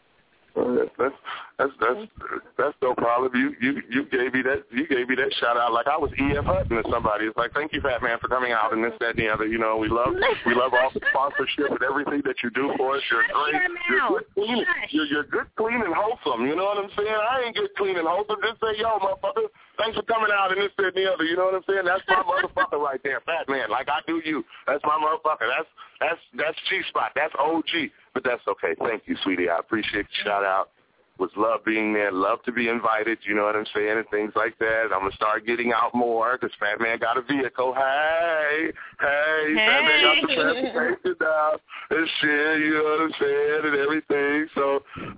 That's no problem. You gave me that shout out like I was E.F. Hutton or somebody. It's like, thank you, Fat Man, for coming out and this, that, and the other. We love all the sponsorship and everything that you do for us. You're great. You're good, clean, and wholesome. You know what I'm saying? I ain't good, clean, and wholesome. Just say, yo, motherfucker, thanks for coming out and this, that, and the other. You know what I'm saying? That's my motherfucker right there, Fat Man. Like I do you. That's my motherfucker. That's G-Spot. That's OG. But that's okay. Thank you, sweetie. I appreciate the shout-out. Was love being there. Love to be invited, you know what I'm saying, and things like that. I'm going to start getting out more because Fat Man got a vehicle. Hey, Fat Man got the transportation now and shit, you know what I'm saying, and everything. So,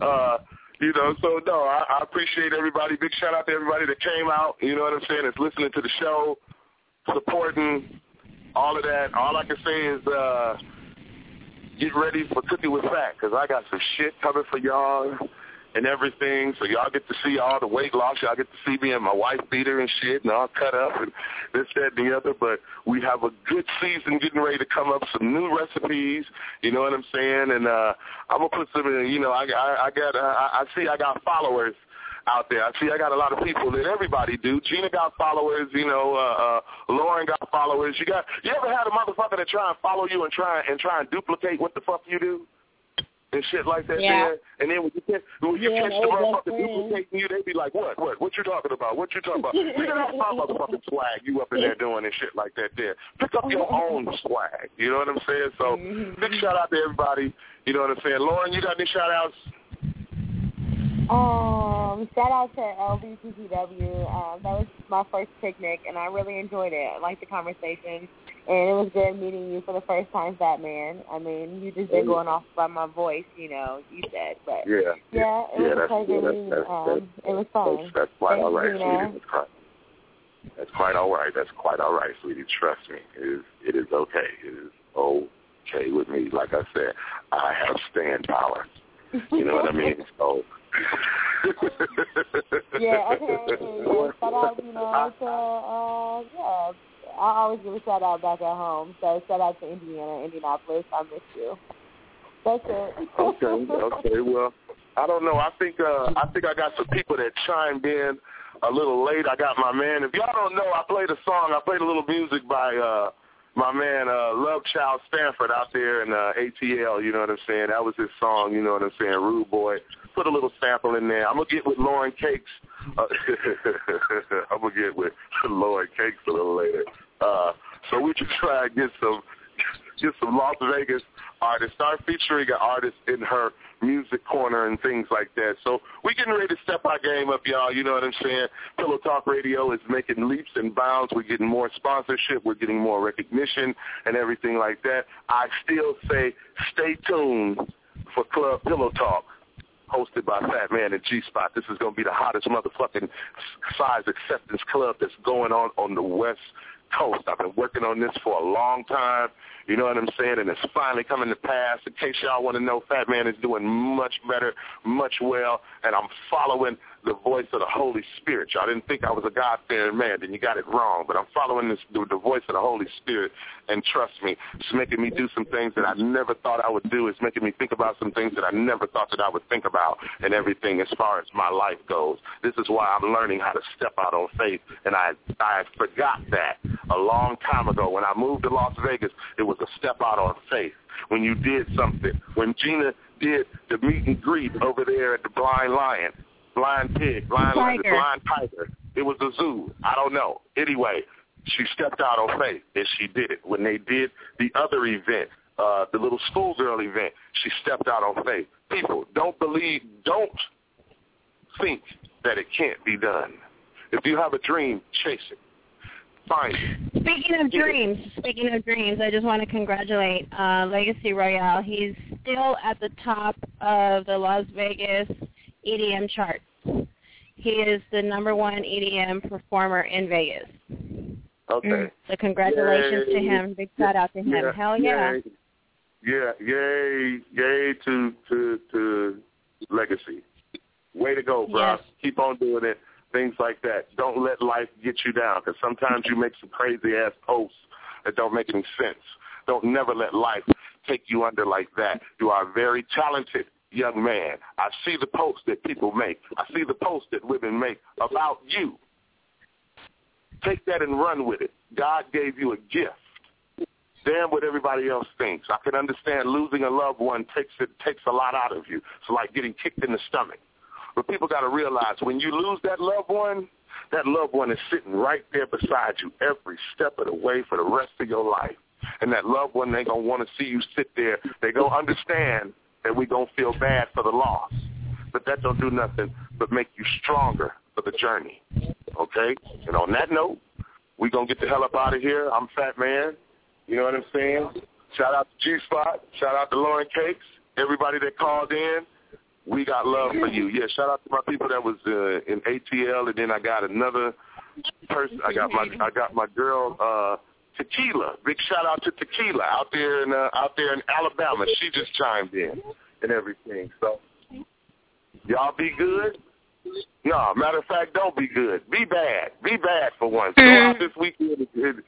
I appreciate everybody. Big shout-out to everybody that came out, you know what I'm saying, that's listening to the show, supporting, all of that. All I can say is get ready for Cooking with Fat, because I got some shit coming for y'all and everything. So y'all get to see all the weight loss. Y'all get to see me and my wife beater and shit and all cut up and this, that, and the other. But we have a good season getting ready to come up, some new recipes, you know what I'm saying? And I'm going to put some in, I see I got followers out there. I see I got a lot of people that everybody do. Gina got followers, Lauren got followers. You ever had a motherfucker that try and follow you and try and duplicate what the fuck you do? And shit like that, yeah. Man. And then when you catch the motherfucker duplicating you, they be like, what you talking about? What you talking about? Nigga, that's my motherfucking swag you up in there doing and shit like that there. Pick up your own swag. You know what I'm saying? So, big shout out to everybody. You know what I'm saying? Lauren, you got any shout outs? Shout out to LBCCW. That was my first picnic, and I really enjoyed it. I liked the conversation, and it was good meeting you for the first time, Fat Man. I mean, you just been going off by my voice, you said, but it was a pleasure meeting. It was fun. That's quite all right, sweetie. That's quite all right. That's quite all right, sweetie. Trust me, it is okay. It is okay with me. Like I said, I have staying power. You know what I mean? So. Okay. Shout out, I always give a shout out back at home. So shout out to Indianapolis. I miss you. That's it. Okay. Well, I don't know. I think I got some people that chimed in a little late. I got my man. If y'all don't know, I played a song. I played a little music by my man Love Child Stanford out there in ATL. You know what I'm saying? That was his song. You know what I'm saying? Rude Boy. Put a little sample in there. I'm going to get with Lauren Cakes. I'm going to get with Lauren Cakes a little later. So we can try and get some Las Vegas artists. Start featuring an artist in her music corner and things like that. So we're getting ready to step our game up, y'all. You know what I'm saying? Pillow Talk Radio is making leaps and bounds. We're getting more sponsorship. We're getting more recognition and everything like that. I still say stay tuned for Club Pillow Talk, hosted by Fat Man and G-Spot. This is going to be the hottest motherfucking size acceptance club that's going on the West Coast. I've been working on this for a long time. You know what I'm saying? And it's finally coming to pass. In case y'all want to know, Fat Man is doing much better, much well, and I'm following the voice of the Holy Spirit. Y'all didn't think I was a God-fearing man, then you got it wrong. But I'm following the voice of the Holy Spirit, and trust me, it's making me do some things that I never thought I would do. It's making me think about some things that I never thought that I would think about and everything as far as my life goes. This is why I'm learning how to step out on faith, and I forgot that a long time ago. When I moved to Las Vegas, it was a step out on faith. When you did something, when Gina did the meet and greet over there at the Blind Lion, Blind Pig, Blind Tiger, it was a zoo. I don't know. Anyway, she stepped out on faith, and she did it. When they did the other event, the little schoolgirl event, she stepped out on faith. People, don't think that it can't be done. If you have a dream, chase it. Find it. Speaking of dreams, I just want to congratulate Legacy Royale. He's still at the top of the Las Vegas EDM charts. He is the #1 EDM performer in Vegas. Okay. So congratulations to him. Big shout out to him. Yeah. Hell yeah. Yeah. Yay to Legacy. Way to go, bro. Yes. Keep on doing it. Things like that. Don't let life get you down, because sometimes you make some crazy-ass posts that don't make any sense. Don't never let life take you under like that. You are a very talented young man. I see the posts that people make. I see the posts that women make about you. Take that and run with it. God gave you a gift. Damn what everybody else thinks. I can understand losing a loved one takes a lot out of you. It's like getting kicked in the stomach. But people got to realize when you lose that loved one is sitting right there beside you every step of the way for the rest of your life. And that loved one ain't going to want to see you sit there. They're going to understand that we're going to feel bad for the loss. But that don't do nothing but make you stronger for the journey. Okay? And on that note, we're going to get the hell up out of here. I'm Fat Man. You know what I'm saying? Shout out to G-Spot. Shout out to Lauren Cakes. Everybody that called in. We got love for you. Yeah, shout out to my people that was in ATL, and then I got another person. I got my girl Tequila. Big shout out to Tequila out there in Alabama. She just chimed in and everything. So y'all be good. No, matter of fact, don't be good. Be bad. Be bad for once. Go out this weekend and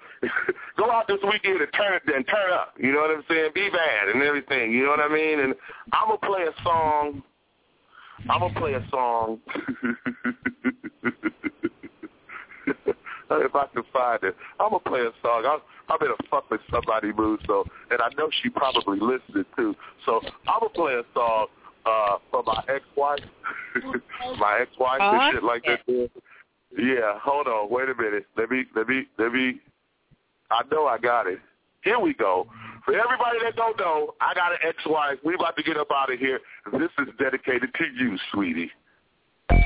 turn up. You know what I'm saying? Be bad and everything. You know what I mean? And I'm gonna play a song. If I can find it, I'm gonna play a song. I'm in a fuck with somebody mood, and I know she probably listened too. So I'm gonna play a song for my ex-wife, and shit like that. Yeah, hold on, wait a minute. Let me. I know I got it. Here we go. For everybody that don't know, I got an ex-wife. We about to get up out of here. This is dedicated to you, sweetie.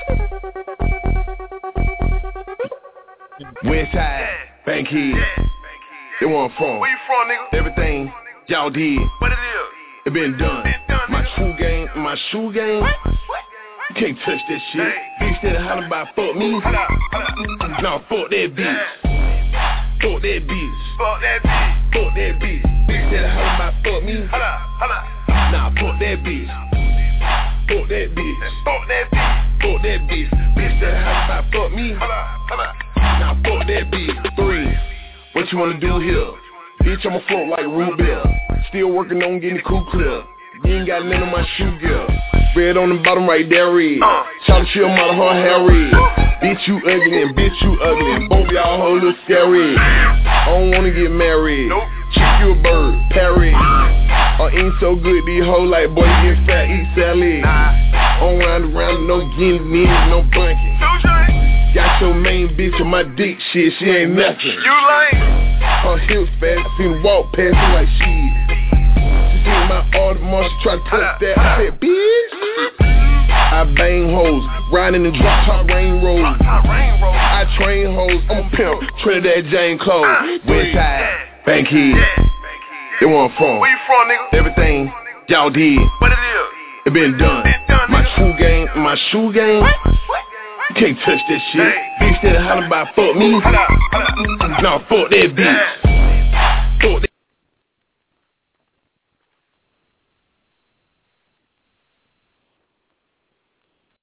Westside, Bankhead. They where I'm from. Where you from, nigga? Everything y'all did. What it is? It been done. My true game, my shoe game. You can't touch that shit. Bitch that holler about fuck me. Nah, fuck that bitch. Fuck that bitch. Fuck that bitch. Fuck that bitch. Bitch that holler about fuck me. Nah, fuck that bitch. Fuck that bitch. Fuck that bitch. Fuck that bitch. Bitch that holler about fuck me. Nah, fuck that bitch. 3. What you wanna do here? Bitch, I'ma float like Rubel. Still working on getting the cool clear. You ain't got none of my shoe gear. Red on the bottom right there, red. Shout to your mother, her hair red. Bitch, you ugly and bitch, you ugly. And both y'all hoes look scary. I don't wanna get married. Chick you a bird, parry. I ain't so good, these hoes like, boy, you get fat, eat salad. I don't round around, no guinea, no bunking. Got your main bitch on my dick, shit, she ain't nothing. You lame. Her hips fast, I seen her walk past me like shit. She seen my Audemars, she try to touch that. I said, bitch. I bang hoes, riding in the drop top rain road. I train hoes, I'm a pimp, Trinidad Jane Cole. Westside, Bankhead. They where I'm from. Where you from, nigga? Everything y'all did. What it is? It been done. My true game, my shoe game. You can't touch that shit. Bitch that holler about fuck me. Nah, fuck that bitch. Fuck that.